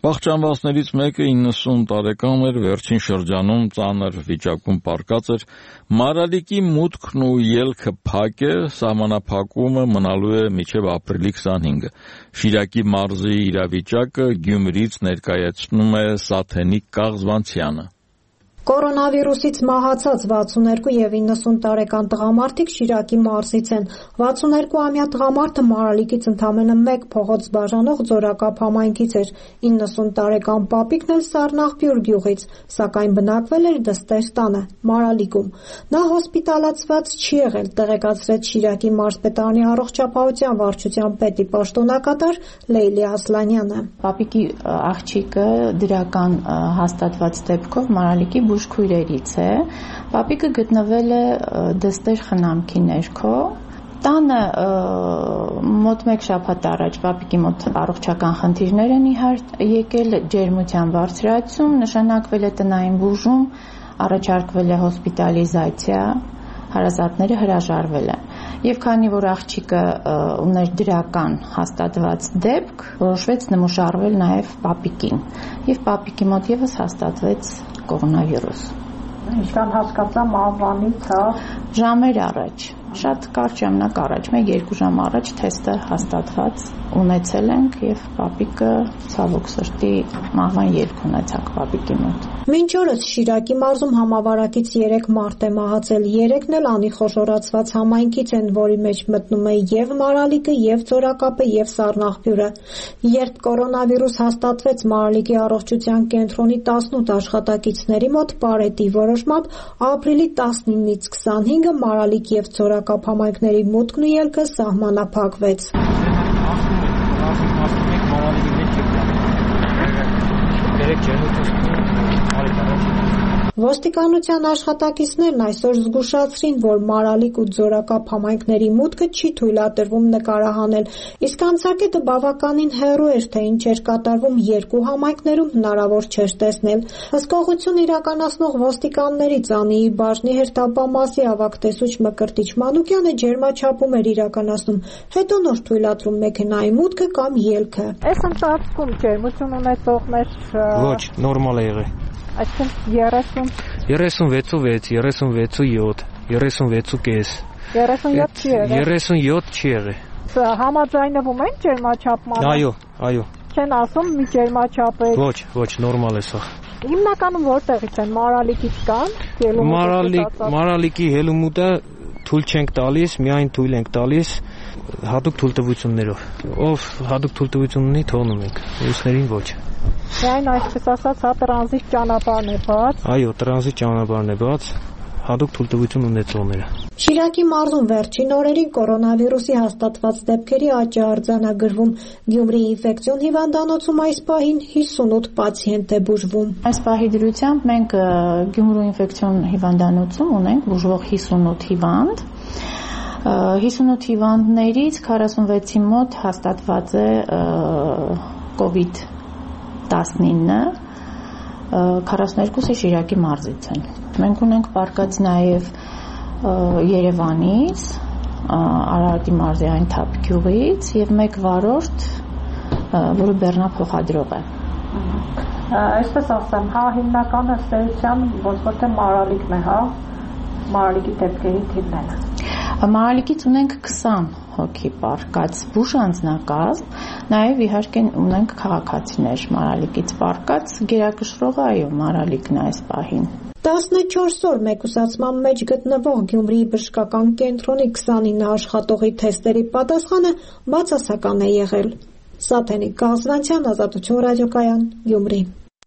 Վախճանվածներից մեկը իննսուն տարեկան էր, վերջին շրջանում ծանր վիճակում պառկած էր, Մարալիկի մուտքն ու ելքը փակ է, սահմանափակումը մնալու է մինչև ապրիլի քսանհինգը։ Շիրակի մարզի իրավիճակը Գյումրիից ներկայացնում է Սաթենիկ Կաղզվանցյանը։ Կորոնավիրուսից մահացած վաթսուններկու եւ իննսուն տարեկան տղամարդիկ Շիրակի մարզից են։ վաթսուններկուամյա տղամարդը Մարալիկից ընդամենը մեկ փողոց բաժանող Ձորակապ համայնքից էր, իննսուն տարեկան պապիկն էլ Սառնախբյուր գյուղից, սակայն բնակվել էր դստեր տանը, Մարալիկում։ Նա հոսպիտալացված չի եղել, տեղեկացրեց Շիրակի մարզպետարանի առողջապահության վարչության պետի պաշտոնակատար Լեյլի Ասլանյանը։ Պապիկի աղջիկը դրական հաստատված դեպքով Մարալիկի բուժքույրերից է, պապիկը գտնվել է դստեր խնամքի ներքո, տանը մոտ մեկ շաբաթ առաջ պապիկի մոտ առողջական խնդիրներ են եկել, ջերմության բարձրացում, նշանակվել է տնային բուժում, առաջարկվել է հոսպիտալիզացիա, հարազատները հրաժարվել են։ Եվ քանի որ աղջիկը ուներ դրական հաստատված դեպք, որոշվեց նմուշարվել նաև պապիկին, եւ պապիկի մոտ եւս հաստատվեց կորոնավիրուս։ Ինչքան հասկացա, մահվանից հա ժամեր առաջ, շատ կարճ ժամանակ առաջ, մեկ-երկու ժամ առաջ թեստը հաստատված ունեցել ենք եւ պապիկը ցավոք սրտի մահվան ելք ունեցավ պապիկի մոտ։ Մինչ օրս Շիրակի մարզում համավարակից երեք մարդ է մահացել, երեքն էլ անիխորժորացված համայնքից են, որի մեջ մտնում է եւ Մարալիկը, եւ Ձորակապը, եւ Սառնախբյուրը։ Երբ կորոնավիրուս հաստատվեց Մարալիկի առողջության կենտրոնի տասնութ աշխատակիցների մոտ, Պարետի որոշմամբ ապրիլի տասնինից քսանհինգը Մարալիկ եւ Ձորակապ համայնքների մուտքն ու ելքը սահմանափակվեց։ Ոստիկանության աշխատակիցներն այսօր զգուշացրին, որ Մարալիկ ու Ձորակապ համայնքների մուտքը չի թույլատրվում նկարահանել, իսկ անցակետը բավականին հեռու էր, թե ինչ էր կատարվում երկու համայնքներում հնարավոր չէր տեսնել։ Հսկողություն իրականացնող ոստիկանների Ծանիի բաժնի հերթապամասի ավագտեսուչ Մկրտիչ Մանուկյանը ջերմաչափում էր իրականացնում, հետո նոր թույլատրում մեքենայի մուտքը կամ ելքը։ Այս ընթացքում ջերմություն ունեցողներ ոչ, նորմալ է եղել։ Այսինքն երեսուն երեսունվեց, երեսունվեց, երեսունվեց կես։ երեսունյոթ չի եղել։ երեսունյոթ չի եղել։ Համաձայնվում են ջերմաչափմանը։ Այո, այո։ Չեն ասում մի ջերմաչափ է։ Ոչ, ոչ, նորմալ է սա։ Հիմնականում որտեղից են Մարալիկից կան։ Մարալիկ, Մարալիկի հելումուտը թույլ չենք տալիս, միայն թույլ ենք տալիս հատուկ թույլտվություններով։ Ով հատուկ թույլտվություն ունի, թողնում ենք, ուսներին ոչ։ Միայն այսպես ասած, հա տրանզիտ ճանապարհն է բաց։ Այո, տրանզիտ ճանապարհն է բաց, հատուկ թույլտվություն ունեցողները։ Շիրակի մարզում վերջին օրերին կորոնավիրուսի հաստատված դեպքերի աճ է արձանագրվում։ Գյումրի ինֆեկցիոն հիվանդանոցում այս պահին հիսունութ պացիենտ է բուժվում։ Այս պահի դրությամբ մենք Գյումրու ինֆեկցիոն հիվանդանոցում ունենք բուժվող հիսունութ հիվանդ։ հիսունութ հիվանդներից քառասունվեցի մոտ հաստատված է կովիդ տասնինը, քառասուներկուսը Շիրակի մարզից են։ Մենք ունենք պարկած նաև Երևանից, Արարատի մարզի այն թափ գյուղից եւ մեկ վարորդ, որը բեռնափոխադրող է։ Այսպես ասեմ, հա հիմնականը ստերության ոնց որ թե Մարալիկն է, հա Մարալիկի դեպքերի թիվն է։ Մարալիկից ունենք քսան հոգի պարկած բուժանձնակազմ, նաև իհարկե ունենք քաղաքացիներ Մարալիկից պարկած, գերակշռողը այո Մարալիկն է այս պահին։ տասնչորս օր մեկուսացման մեջ գտնվող Գյումրիի բժշկական կենտրոնի քսանինը աշխատողի թեստերի պատասխանը բացասական է եղել։ Սաթենիկ Կաղզվանցյան, Ազատություն ռադիոկայան, Գյումրի։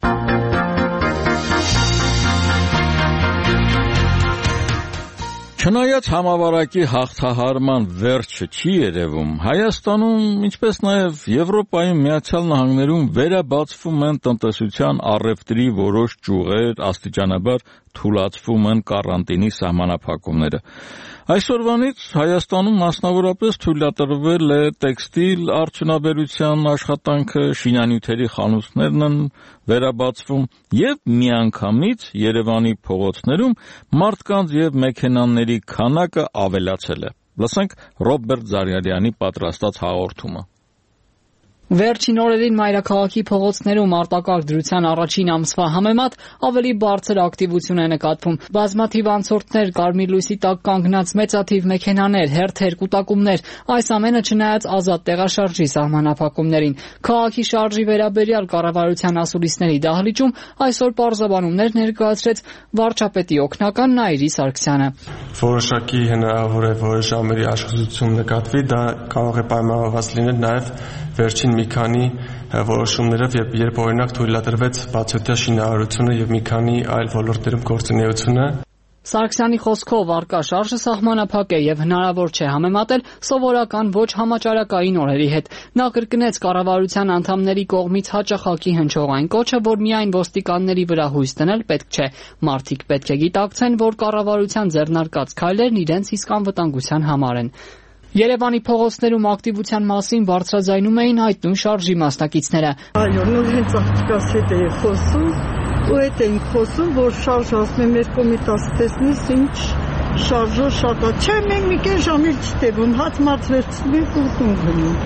Չնայած համավարակի հաղթահարման վերջը չի երևում, Հայաստանում, ինչպես նաև Եվրոպայում, Միացյալ Նահանգներում վերաբացվում են տնտեսության առևտրի որոշ ճյուղեր, աստիճանաբար թուլացվում են կարանտինի սահմանափակումները։ Այսօրվանից Հայաստանում մասնավորապես թույլատրվել է տեքստիլ արդյունաբերության աշխատանքը, շինանյութերի խանութներն են վերաբացվում եւ միանգամից Երևանի փողոցներում մարդկանց եւ մեքենաների քանակը ավելացել է։ Լսենք Ռոբերտ Զարյարյանի պատրաստած հաղորդումը։ Վերջին օրերին մայրաքաղաքի փողոցներում արտակարգ դրության առաջին ամսվա համեմատ ավելի բարձր ակտիվություն է նկատվում։ Բազմաթիվ անցորդներ, կարմիր լույսի տակ կանգնած մեծաթիվ մեքենաներ, հերթեր, կուտակումներ, այս ամենը չնայած ազատ տեղաշարժի սահմանափակումներին։ Քաղաքի շարժի վերաբերյալ կառավարության ասուլիսների դահլիճում այսօր պարզաբանումներ ներկայացրեց վարչապետի օգնական Նաիրի Սարգսյանը։ Որոշակի հնարավոր է, որ ժամերի աշխուժություն նկատվի, դա կարող է պայմանավորված լինել նաև վերջին մի քանի որոշումներով, երբ օրինակ թույլատրվեց բացօթյա շինարարությունը եւ մի քանի այլ ոլորտներում գործունեությունը։ Սարգսյանի խոսքով առկա շարժը սահմանափակ է եւ հնարավոր չէ համեմատել սովորական ոչ համաճարակային օրերի հետ։ Նա կրկնեց կառավարության անդամների կողմից հաճախակի հնչող այն կոչը, որ միայն ոստիկանների վրա հույս դնել պետք չէ։ Մարդիկ պետք է գիտակցեն, որ կառավարության ձեռնարկած քայլերն իրենց իսկ անվտանգության համար են։ Երևանի փողոցներում ակտիվության մասին բարձրաձայնում էին այդ նույն շարժի մասնակիցները։ Այո, նույն հենց աղջկաս հետ էի խոսում, ու հետ էինք խոսում, որ շարժ ասում եմ մեր կոմիտաս տեսնես ինչ շարժը շատ է։ Չէ, մենք մի կես ժամ էլ չտևում, հաց մարդ վերցնում ենք ու տուն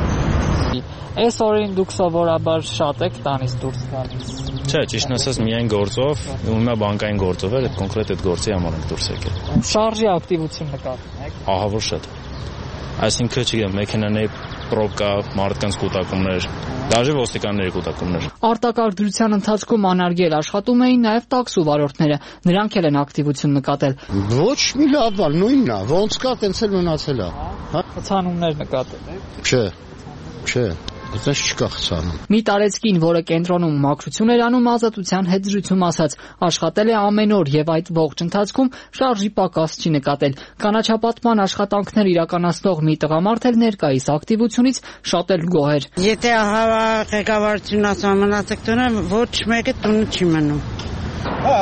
գնում։ Այս օրերին դուք սովորաբար շատ եք տանից դուրս գալիս։ Չէ, ճիշտն ասած միայն գործով, ու հիմա բանկային գործով էր, այդ կոնկրետ այդ գործի համար ենք դուրս եկել։ Շարժի ակտիվություն նկատում եք։ Ահա որ շատ։ Այսինքն չգիտեմ, մեքենաների պրոբկա, մարդկանց կուտակումներ, դաժե ոստիկանների կուտակումներ։ Արտակարգ դրության ընթացքում անարգել աշխատում էին նաև տաքսու վարորդները, նրանք էլ են ակտիվություն նկատել։ Ոչ մի լավ բան, նույնն է, ոնց կա, տենց էլ մնացել է։ Խցանումներ նկատել եք։ Չէ, չէ։ Այդպես չկա խցանում։ Մի տարեցկին, որը կենտրոնում մաքրություն էր անում, ազատության հետ զրույցում ասաց, աշխատել է ամեն օր եւ այդ ողջ ընթացքում շարժի պակաս չի նկատել։ Կանաչապատման աշխատանքներ իրականացնող մի տղամարդ էլ ներկայիս ակտիվությունից շատ էլ գոհ էր։ Եթե ահա ղեկավարությունն ասում մնացեք տունը, ոչ մեկը տունը չի մնում։ Հա,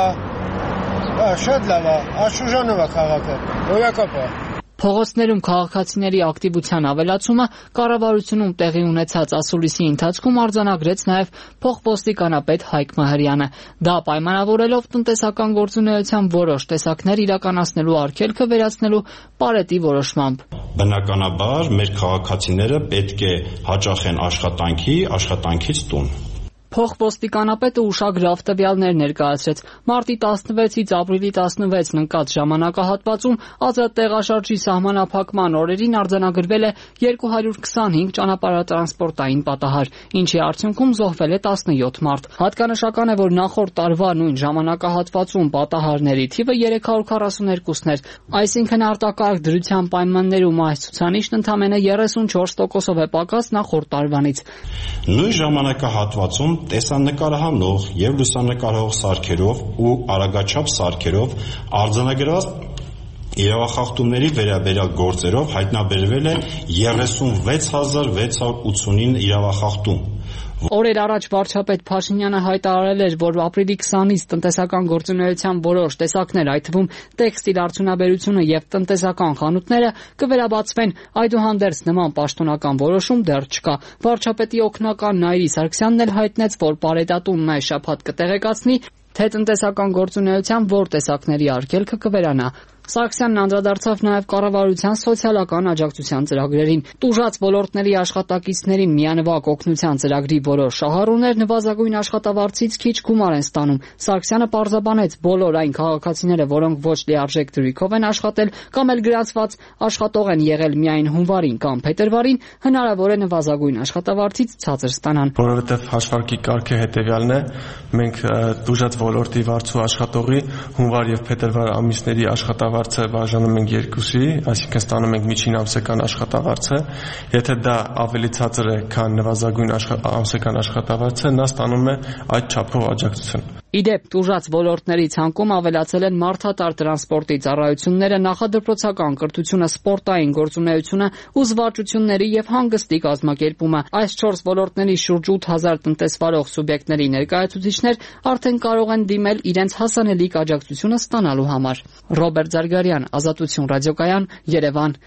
հա, շատ լավ է, աշուժանով է քաղաքը, օրակապ է։ Փողոցներում քաղաքացիների ակտիվության ավելացումը կառավարությունում տեղի ունեցած ասուլիսի ընթացքում արձանագրեց նաև փոխոստիկանապետ Հայկ Մահրյանը։ Դա պայմանավորելով տնտեսական գործունեության որոշ տեսակներ իրականացնելու արգելքը վերացնելու Պարետի որոշմամբ։ Բնականաբար մեր քաղաքացիները պետք է հաճախեն աշխատանքի, աշխատանքից տուն։ Փոխոստիկանապետը ուշագրավ տվյալներ ներկայացրեց։ Մարտի տասնվեցից ապրիլի տասնվեցն ընկած ժամանակահատվածում ազատ տեղաշարժի սահմանափակման օրերին արձանագրվել է երկու հարյուր քսանհինգ ճանապարհատրանսպորտային պատահար, ինչի արդյունքում զոհվել է տասնյոթ մարդ։ Հատկանշական է, որ նախորդ տարվա նույն ժամանակահատվածում պատահարների թիվը երեք հարյուր քառասունհինգն էր, այսինքն արտակարգ դրության պայմաններում այս ցուցանիշն ընդամենը երեսունչորս տոկոսով է պակաս նախորդ տարվանից։ Նույն ժամանակահատվածում տեսանկարահանող եւ լուսանկարող սարքերով ու արագաչափ սարքերով արձանագրված իրավախախտումների վերաբերյալ գործերով հայտնաբերվել է երեսունվեց հազար վեց հարյուր ութսունինը իրավախախտում։ Օրեր առաջ վարչապետ Փաշինյանը հայտարարել էր, որ ապրիլի քսանից տնտեսական գործունեության որոշ տեսակներ, այդ թվում տեքստիլ արդյունաբերությունը եւ տնտեսական խանութները կվերաբացվեն, այդուհանդերձ նման պաշտոնական որոշում դեռ չկա։ Վարչապետի օգնական Նաիրի Սարգսյանն էլ հայտնեց, որ Պարետատունն այս շաբաթ կտեղեկացնի, թե տնտեսական գործունեության որ տեսակների արգելքը կվերանա։ Սարգսյանն անդրադարձավ նաև կառավարության սոցիալական աջակցության ծրագրերին։ Տուժած ոլորտների աշխատակիցներին միանվագ օգնության ծրագրի որոշ շահառուներ նվազագույն աշխատավարձից քիչ գումար են ստանում։ Սարգսյանը պարզաբանեց, բոլոր այն քաղաքացիները, որոնք ոչ լիարժեք դրույքով են աշխատել կամ էլ գրանցված աշխատող են եղել միայն հունվարին կամ փետրվարին, հնարավոր է նվազագույն աշխատավարձից ցածր ստանան։ Որովհետև հաշվարկի կարգը հետևյալն է, մենք տուժած ոլորտի վարձու աշխատողի հունվար եւ փետրվար ամիսների աշխատավարձը բաժանում ենք երկուսի, այսինքն ստանում ենք միջին ամսական աշխատավարձը, եթե դա ավելի ցածր է, քան նվազագույն ամսական աշխատավարձը, նա ստանում է այդ չափով աջակցություն։ Իդեպ, տուժած ոլորտների ցանկում ավելացել են մարդատար տրանսպորտի ծառայությունները, նախադպրոցական կրթությունը, սպորտային գործունեությունը, ուզվարճությունների եւ հանգստի կազմակերպումը։ Այս չորս ոլորտների շուրջ ութ հազար տնտեսվարող սուբյեկտների ներկայացուցիչներ արդեն կարող են դիմել իրենց հասանելիք աջակցությունը ստանալու համար։ Ռոբերտ Զարգարյան, Ազատություն ռադիոկայան, Երևան։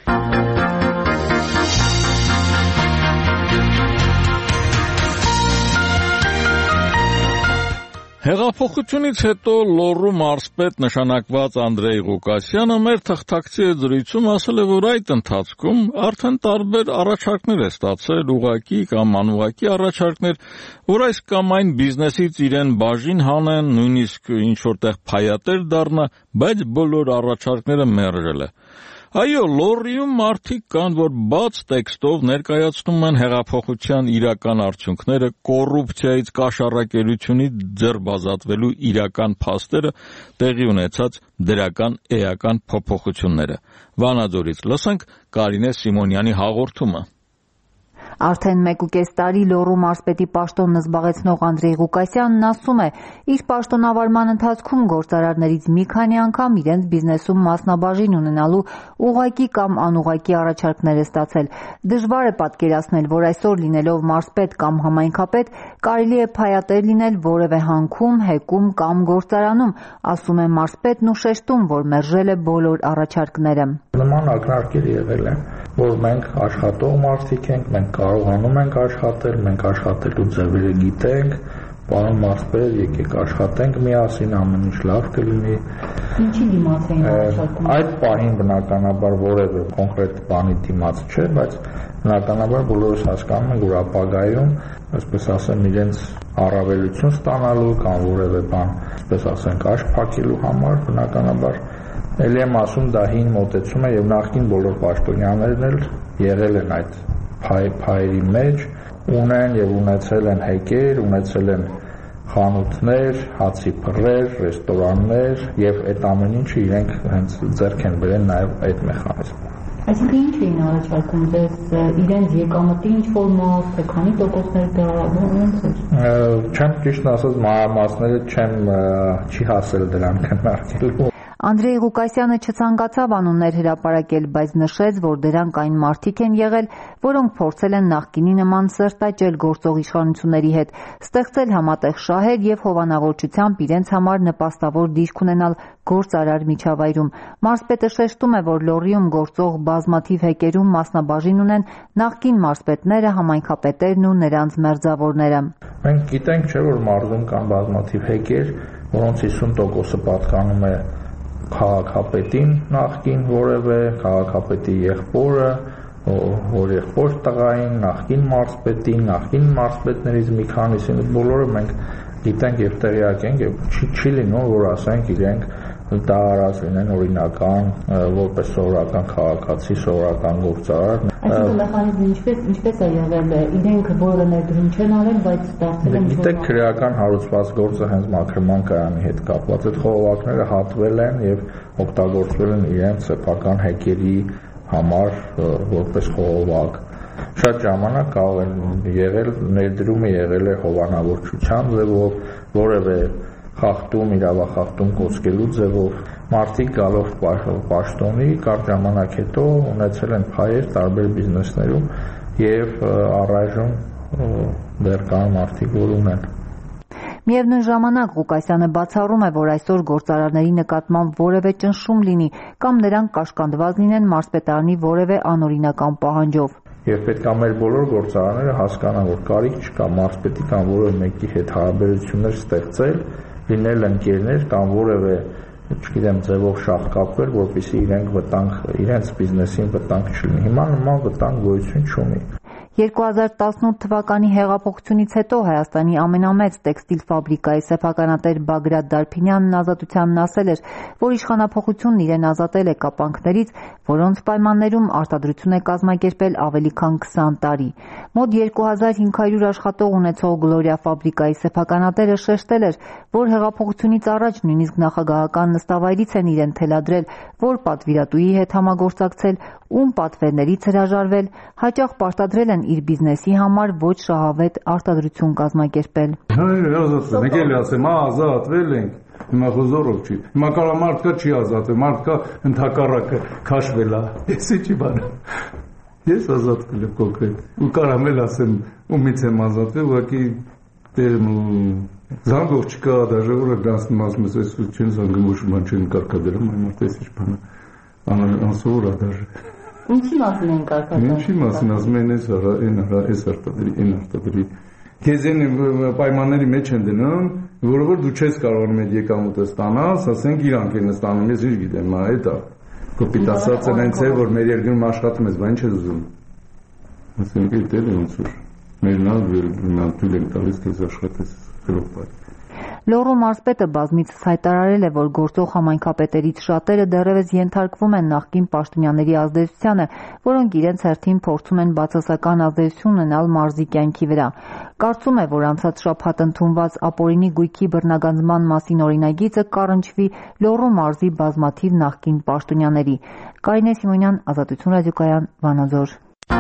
Հեղափոխությունից հետո Լոռու մարզպետ նշանակված Անդրեյ Ղուկասյանը մեր թղթակցի զրույցում ասել է, որ այդ ընթացքում արդեն տարբեր առաջարկներ է ստացել, ուղղակի կամ անուղղակի առաջարկներ, որ այս կամ այն բիզնեսից իրեն բաժին հանեն, նույնիսկ ինչ-որ տեղ փայատեր դառնա, բայց բոլոր առաջարկները մերժել է։ Այո, Լոռիում մարդիկ կան, որ բաց տեքստով ներկայացնում են հեղափոխության իրական արդյունքները, կոռուպցիայից, կաշառակերությունից ձեռբազատվելու իրական փաստերը, տեղի ունեցած դրական էական փոփոխությունները։ Վանաձորից լսենք Կարինե Սիմոնյանի հաղորդումը։ Արդեն մեկ ու կես տարի Լոռու մարզպետի պաշտոնն զբաղեցնող Անդրեյ Ղուկասյանն ասում է, իր պաշտոնավարման ընթացքում գործարարներից մի քանի անգամ իրենց բիզնեսում մասնաբաժին ունենալու ուղղակի կամ անուղղակի առաջարկներ է ստացել։ Դժվար է պատկերացնել, որ այսօր լինելով մարզպետ կամ համայնքապետ կարելի է փայատեր լինել որևէ հանքում, հեկում կամ գործարանում, ասում է մարզպետն ու շեշտում, որ մերժել է բոլոր առաջարկները։ Նման ակնարկներ եղել են, որ մենք աշխատող մարդիկ ենք, մենք կարողանում ենք աշխատել, մենք աշխատելու ձևերը գիտենք, պարոն մարզպետ, եկեք աշխատենք միասին, ամեն ինչ լավ կլինի։ Ինչի դիմաց էին աշխատում։ Այդ պահին բնականաբար որևէ կոնկրետ բանի դիմաց չէ, բայց բնականաբար բոլորս հասկանում ենք, որ ապագայում, այսպես ասեմ, իրենց առավելություն ստանալու կամ որևէ բան, այսպես ասենք, աչք փակելու համար բնականաբար Էլի եմ ասում, դա հին մոտեցում է եւ նախկին բոլոր պաշտոնյաներն էլ եղել են այդ փայերի մեջ, ունեն եւ ունեցել են հեկեր, ունեցել են խանութներ, հացի փռեր, ռեստորաններ եւ այդ ամեն ինչը իրենք հենց ձեռք են բերել նաեւ այդ մեխանիզմը։ Այսինքն ինչ էին առաջարկում ձեզ իրենց եկամտի ինչ որ մաս, թե քանի տոկոսներ դա ոնց էր։ Չեմ ճիշտ ասած մանրամասները չեմ չի հասել դրան քննարկելու։ Անդրեյ Ղուկասյանը չցանկացավ անուններ հրապարակել, բայց նշեց, որ դրանք այն մարդիկ են եղել, որոնք փորձել են նախկինի նման սրտաճել գործող իշխանությունների հետ, ստեղծել համատեղ շահեր եւ հովանավորչությամբ իրենց համար նպաստավոր դիրք ունենալ գործարար միջավայրում։ Մարզպետը շեշտում է, որ Լոռիում գործող բազմաթիվ հեկերում մասնաբաժին ունեն նախկին մարզպետները, համայնքապետերն ու նրանց մերձավորները։ Մենք գիտենք, չէ, որ մարզում կան բազմաթիվ հեկեր, որոնց հիսուն տոկոսը պատկանում է քաղաքապետին նախկին որևէ, քաղաքապետի եղբորը, որ եղբոր տղային, նախկին մարզպետին, նախկին մարզպետներից մի քանիսին, բոլորը մենք գիտենք եւ տեղյակ ենք եւ չի, չի լինում, որ ասենք իրենք դա արած լինեն օրինական, որպես սովորական քաղաքացի, սովորական գործարար։ Այսինքն մեխանիզմը ինչպես ինչպես է եղել, իրենք բոլորը ներդրում չեն արել, բայց դարձել են։ Գիտեք, քրեական հարուցված գործը հենց մաքրման կայանի հետ կապված, այդ խողովակները հատվել են եւ օգտագործվել են իրենց սեփական հեկերի համար որպես խողովակ։ Շատ ժամանակ կարող են եղել ներդրումը եղել է հովանավորչության ձևով, որևէ խախտում, իրավախախտում կոչկելու ձևով մարդիկ գալով պաշտոնի կարճ ժամանակ հետո ունեցել են փայեր տարբեր բիզնեսներում եւ առայժմ դեռ կան մարդիկ, որ ունեն։ Միևնույն ժամանակ Ղուկասյանը բացառում է, որ այսօր գործարարների նկատմամբ որևէ ճնշում լինի կամ նրանք կաշկանդված լինեն մարզպետարանի որևէ անօրինական պահանջով։ Եվ պետք է մեր բոլոր գործարանները հասկանան, որ կարիք չկա մարզպետի կամ որևէ մեկի հետ հարաբերություններ ստեղծել, լինել ընկերներ կամ որևէ, չգիտեմ, ձևով շահկապվել, որպեսզի իրենք վտանգ, իրենց բիզնեսին վտանգ չլինի։ Հիմա նման վտանգ գոյություն չունի։ երկու հազար տասնութ թվականի հեղափոխությունից հետո Հայաստանի ամենամեծ տեքստիլ ֆաբրիկայի սեփականատեր Բագրատ Դարփինյանն Ազատությանն ասել էր, որ իշխանափոխությունն իրեն ազատել է կապանքներից, որոնց պայմաններում արտադրություն է կազմակերպել ավելի քան քսան տարի։ Մոտ երկու հազար հինգ հարյուր աշխատող ունեցող Գլորիա ֆաբրիկայի սեփականատերը շեշտել էր, որ հեղափոխությունից առաջ նույնիսկ նախագահական նստավայրից են իրեն թելադրել, որ պատվիրատուի հետ համագործակցել, ում պատվերներից հրաժարվել, հաճախ պարտադրել են իր բիզնեսի համար ոչ շահավետ արտադրություն կազմակերպել։ Ազատվել, եկել ասեմ, ազատվել ենք, հիմա խոզորով չի։ Հիմա կարա մարդկա չի ազատվել, մարդկա ընդհակառակը քաշվել է։ Ես ինչի բան։ Ես ազատվել եմ կոնկրետ։ Ու կարամ էլ ասեմ, ումից եմ ազատվել, ուղղակի դերն ու զանգով չկա, դաժե որը գանցնում ասում ես, այս չեն զանգում ոչ ման չեն կարգադրում, այնպես էս ինչ բան։ Անսովոր է դաժե։ Ինչի մասին են կարգադրում։ Ինչի մասին ասում են, այս արա, այն արա, այս արտադրի, այն արտադրի։ քեզ են պայմանների մեջ են դնում, որը որ դու չես կարողանում այդ եկամուտը ստանալ, ասենք իրանք են ստանում, ես ինչ գիտեմ, այդ է։ Կոպիտ ասած են այնց է, որ մեր երկրում աշխատում ես, բա ինչ ես ուզում։ Ասենք այդ է ոնց որ մերնալ վերնալ թույլ են տալիս քեզ աշխատես գրոպար։ Լոռու մարզպետը բազմիցս հայտարարել է, որ գործող համայնքապետերից շատերը դեռևս ենթարկվում են նախկին պաշտոնյաների ազդեցությանը, որոնք իրենց հերթին փորձում են բացասական ազդեցություն ունենալ մարզի կյանքի վրա։ Կարծում է, որ անցած շաբաթ ընդունված ապօրինի գույքի բռնագանձման մասին օրինագիծը կառնչվի Լոռու մարզի բազմաթիվ նախկին պաշտոնյաների։ Կարինե Սիմոնյան, Ազատություն ռադիոկայան, Վանաձոր։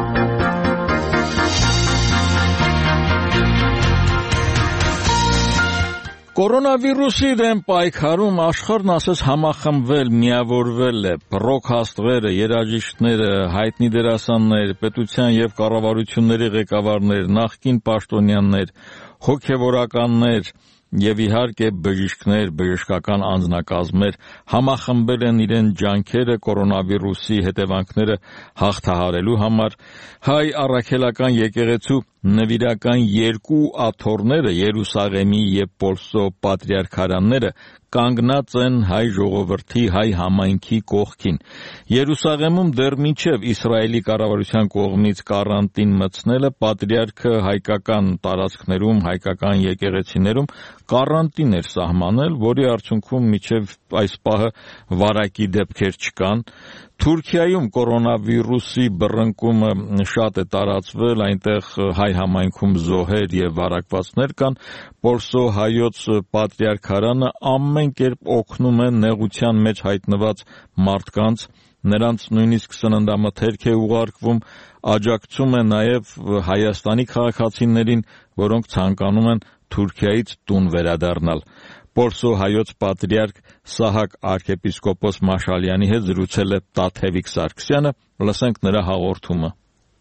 Կորոնավիրուսի դեմ պայքարում աշխարհն ասես համախմբվել, միավորվել է։ Ռոք աստղերը, երաժիշտները, հայտնի դերասաններ, պետության եւ կառավարությունների ղեկավարներ, նախկին պաշտոնյաներ, հոգեվորականներ եւ իհարկե բժիշկներ, բժշկական անձնակազմեր համախմբել են իրեն ջանքերը կորոնավիրուսի հետևանքները հաղթահարելու համար։ Հայ առաքելական եկեղեցու նվիրական երկու աթոռները Երուսաղեմի եւ Պոլսո պատրիարքարանները կանգնած են հայ ժողովրդի, հայ համայնքի կողքին։ Երուսաղեմում դեռ մինչև Իսրայելի կառավարության կողմից կարանտին մտցնելը պատրիարքը հայկական տարածքներում, հայկական եկեղեցիներում կարանտին էր սահմանել, որի արդյունքում մինչև այս պահը վարակի դեպքեր չկան։ Թուրքիայում կորոնավիրուսի բռնկումը շատ է տարածվել, այնտեղ հայ համայնքում զոհեր եւ վարակվածներ կան։ Պոլսո հայոց պատրիարքարանը ամեն կերպ օգնում է նեղության մեջ հայտնված մարդկանց, նրանց նույնիսկ սննդամթերք է ուղարկվում, աջակցում է նաեւ Հայաստանի քաղաքացիներին, որոնք ցանկանում են Թուրքիայից տուն վերադառնալ։ Պոլսո հայոց պատրիարք Սահակ arczepiskopos Մաշալյանի հետ զրուցել է Տաթևիկ Սարգսյանը, լսենք նրա հաղորդումը։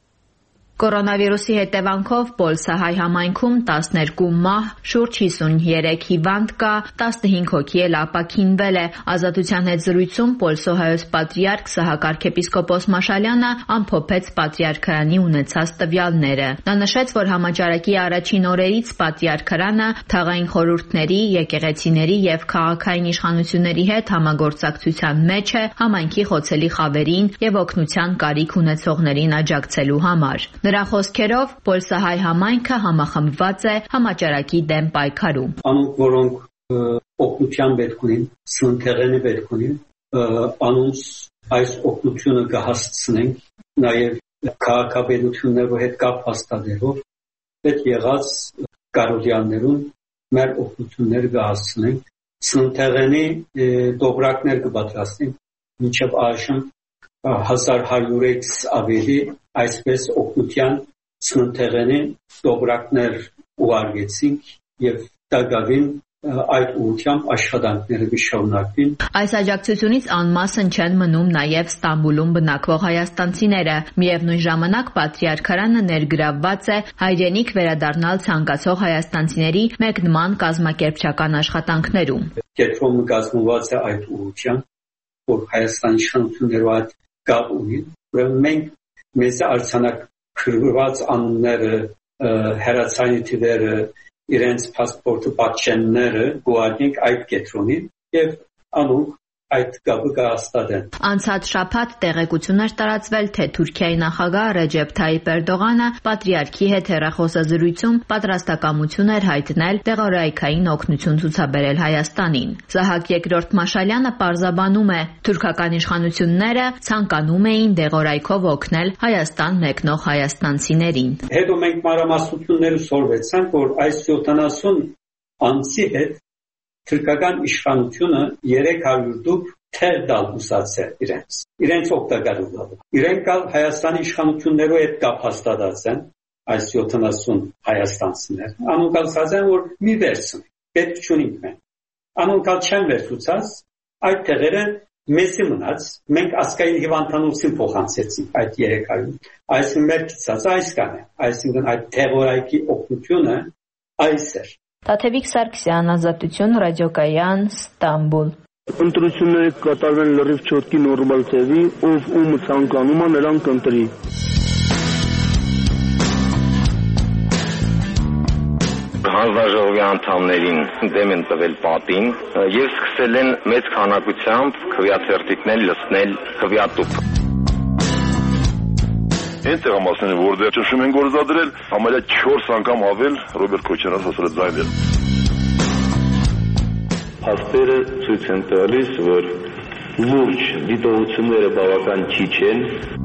Կորոնավիրուսի հետևանքով Պոլսահայ համայնքում տասներկու մահ, շուրջ հիսուներեք հիվանդ կա, տասնհինգ հոգի էլ ապաքինվել է։ Ազատության հետ զրույցում Պոլսոհայոց պատրիարք Սահակ arczepiskopos Մաշալյանը ամփոփեց պատրիարքարանի ունեցած տվյալները։ Նա նշեց, որ համաճարակի առաջին օրերից պատրիարքարանը թաղային խորհուրդների, եկեղեցիների եւ քաղաքային իշխանությունների հետ համագործակցության մեջ է համայնքի խոցելի խավերին եւ օգնության կարիք ունեցողներին աջակցելու համար։ Նրա խոսքերով Պոլսահայ համայնքը համախմբված է համաճարակի դեմ պայքարում։ Անոնք, որոնք օգնության պետք ունին, սննդեղենը պետք ունին, անոնց այս օգնությունը կհասցնենք, նաև քաղաքապետությունների հետ կապ հաստատելով, պետք եղած կարողյաններուն մեր օգնությունները կհասցնենք, սննդեղենի դոբրակներ կպատրաստենք, մինչև այժմ հազար հարյուրից ավելի այսպես օգնության սննդեղենի դոբրակներ ուղարկեցինք եւ դակավին այդ ուղղությամբ աշխատանքները կշարունակվին։ Այս աջակցությունից անմասն չեն մնում նաև Ստամբուլում բնակվող հայաստանցիները։ Միևնույն ժամանակ պատրիարքարանը ներգրավված է հայրենիք վերադառնալ ցանկացող հայաստանցիների մեկնման կազմակերպչական աշխատանքներում։ Կենտրոնը կազմված է այդ ուղղությամբ, որ Հայաստանի իշխանություններով այդ կապ ունի։ Ուրեմն մենք մեզ արձանագրված անունները, հեռացանի թվերը, իրենց փասպորտը պատշենները գուարնենք այդ կենտրոնին եւ անոնք այդ կապը կհաստատեն։ Անցած շաբաթ տեղեկություն էր տարածվել, թե Թուրքիայի նախագահ Ռեջեփ Թայիպ Էրդողանը պատրիարքի հետ հեռախոսազրույցում պատրաստակամություն էր հայտնել տեղորայքային օգնություն ցուցաբերել Հայաստանին։ Սահակ երկրորդ Մաշալյանը պարզաբանում է, թուրքական իշխանությունները ցանկանում էին տեղորայքով օգնել Հայաստան մեկնող հայաստանցիներին։ Հետո մենք մանրամասնությունները սորվեցանք, որ այս յոթանասուն անձի հետ թուրքական իշխանությունը երեք հարյուր դուք թեր դալ ուսացել իրենց, իրենց օգտագործել։ Իրենք կալ Հայաստանի իշխանություններով հետ կապ հաստատած են, այս յոթանասուն հայաստանցիներ։ Անոնք ասած են, որ մի վերցնենք, պետք չունենք մենք։ Անոնք չեն վերցուցած, այդ տեղերը մեզի մնաց, մենք ասկային հիվանդանոցին փոխանցեցինք այդ երեք հարյուր։ Այսինքն մեր գծած այս կան է, այսինքն այդ թերորայքի օգնությունը այս է։ Տաթևիկ Սարգսյան, Ազատություն ռադիոկայան, Ստամբուլ։ Ընտրությունները կատարվեն լրիվ չոտքի նորմալ ձևի, ով ում ցանկանում է նրան կընտրի։ հանձնաժողովի անդամներին դեմ են տվել պատին եւ սկսել են մեծ քանակությամբ քվեաթերթիկներ լցնել քվեատուփ։ Այն տեղամասները, որտեղ ճնշում են գործադրել, համարյա չորս անգամ ավել Ռոբերտ Քոչարյանը հասել է ձայնել։ Փաստերը ցույց են տալիս, որ լուրջ դիտողությունները բավական քիչ են։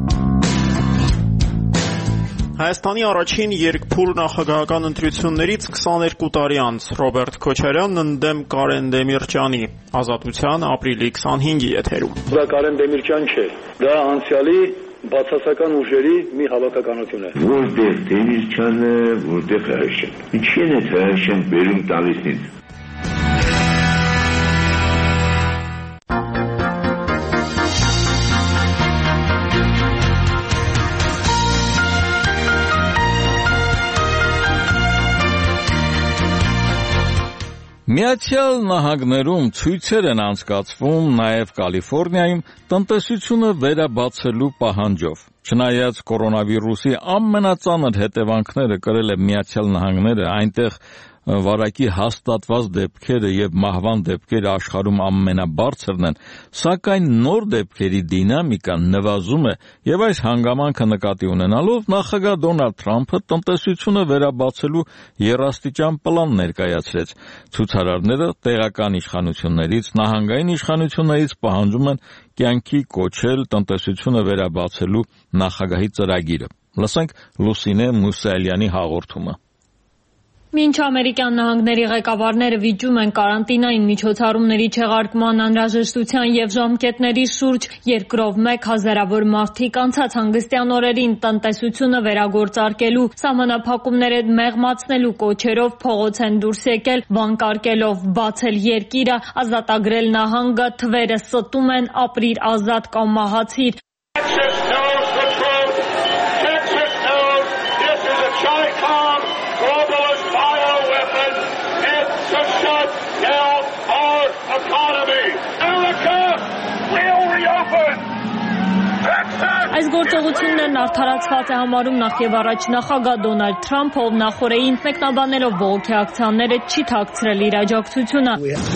Հայաստանի առաջին երկփուլ նախագահական ընտրություններից քսաներկու տարի անց Ռոբերտ Քոչարյանն ընդդեմ Կարեն Դեմիրճյանի, Ազատության ապրիլի քսանհինգի եթերում։ Դա Կարեն Դեմիրճյան չէ, դա անցյալի բացասական ուժերի մի հավաքականություն է։ Որտեղ Դեմիրճյանը, որտեղ Հրաշեն։ Ինչի են այդ Հրաշեն բերում տալիս ինձ։ Միացյալ Նահանգներում ցույցեր են անցկացվում նաև Կալիֆոռնիայում տնտեսությունը վերաբացելու պահանջով։ Չնայած կորոնավիրուսի ամենածանր հետևանքները կրել է Միացյալ Նահանգները, այնտեղ վարակի հաստատված դեպքերը եւ մահվան դեպքերը աշխարհում ամենաբարձրն են, սակայն նոր դեպքերի դինամիկան նվազում է եւ այս հանգամանքը նկատի ունենալով նախագահ Դոնալդ Թրամփը տնտեսությունը վերաբացելու երաստիճան պլան ներկայացրեց։ Ցուցարարները տեղական իշխանություններից, նահանգային իշխանություններից պահանջում են կյանքի կոչել տնտեսությունը վերաբացելու նախագահի ծրագիրը։ Լսենք Լուսինե Մուսայելյանի հաղորդումը։ Մինչ ամերիկյան նահանգների ղեկավարները վիճում են կարանտինային միջոցառումների չեղարկման անհրաժեշտության եւ ժամկետների շուրջ, երկրով մեկ հազարավոր մարդիկ անցած հանգստյան օրերին տնտեսությունը վերագործարկելու, սահմանափակումները մեղմացնելու կոչերով փողոց են դուրս եկել, վանկարկելով բացել երկիրը, ազատագրել նահանգը, թվերը ստում են ապրիր ազատ կամ մահացիր։ Այս գործողություններն արդարացված է համարում նախ եւ առաջ նախագահ Դոնալդ Թրամփը, ով նախորդին մեկնաբանելով բողոքի ակցիաները չի թաքցրել իր աջակցությունը։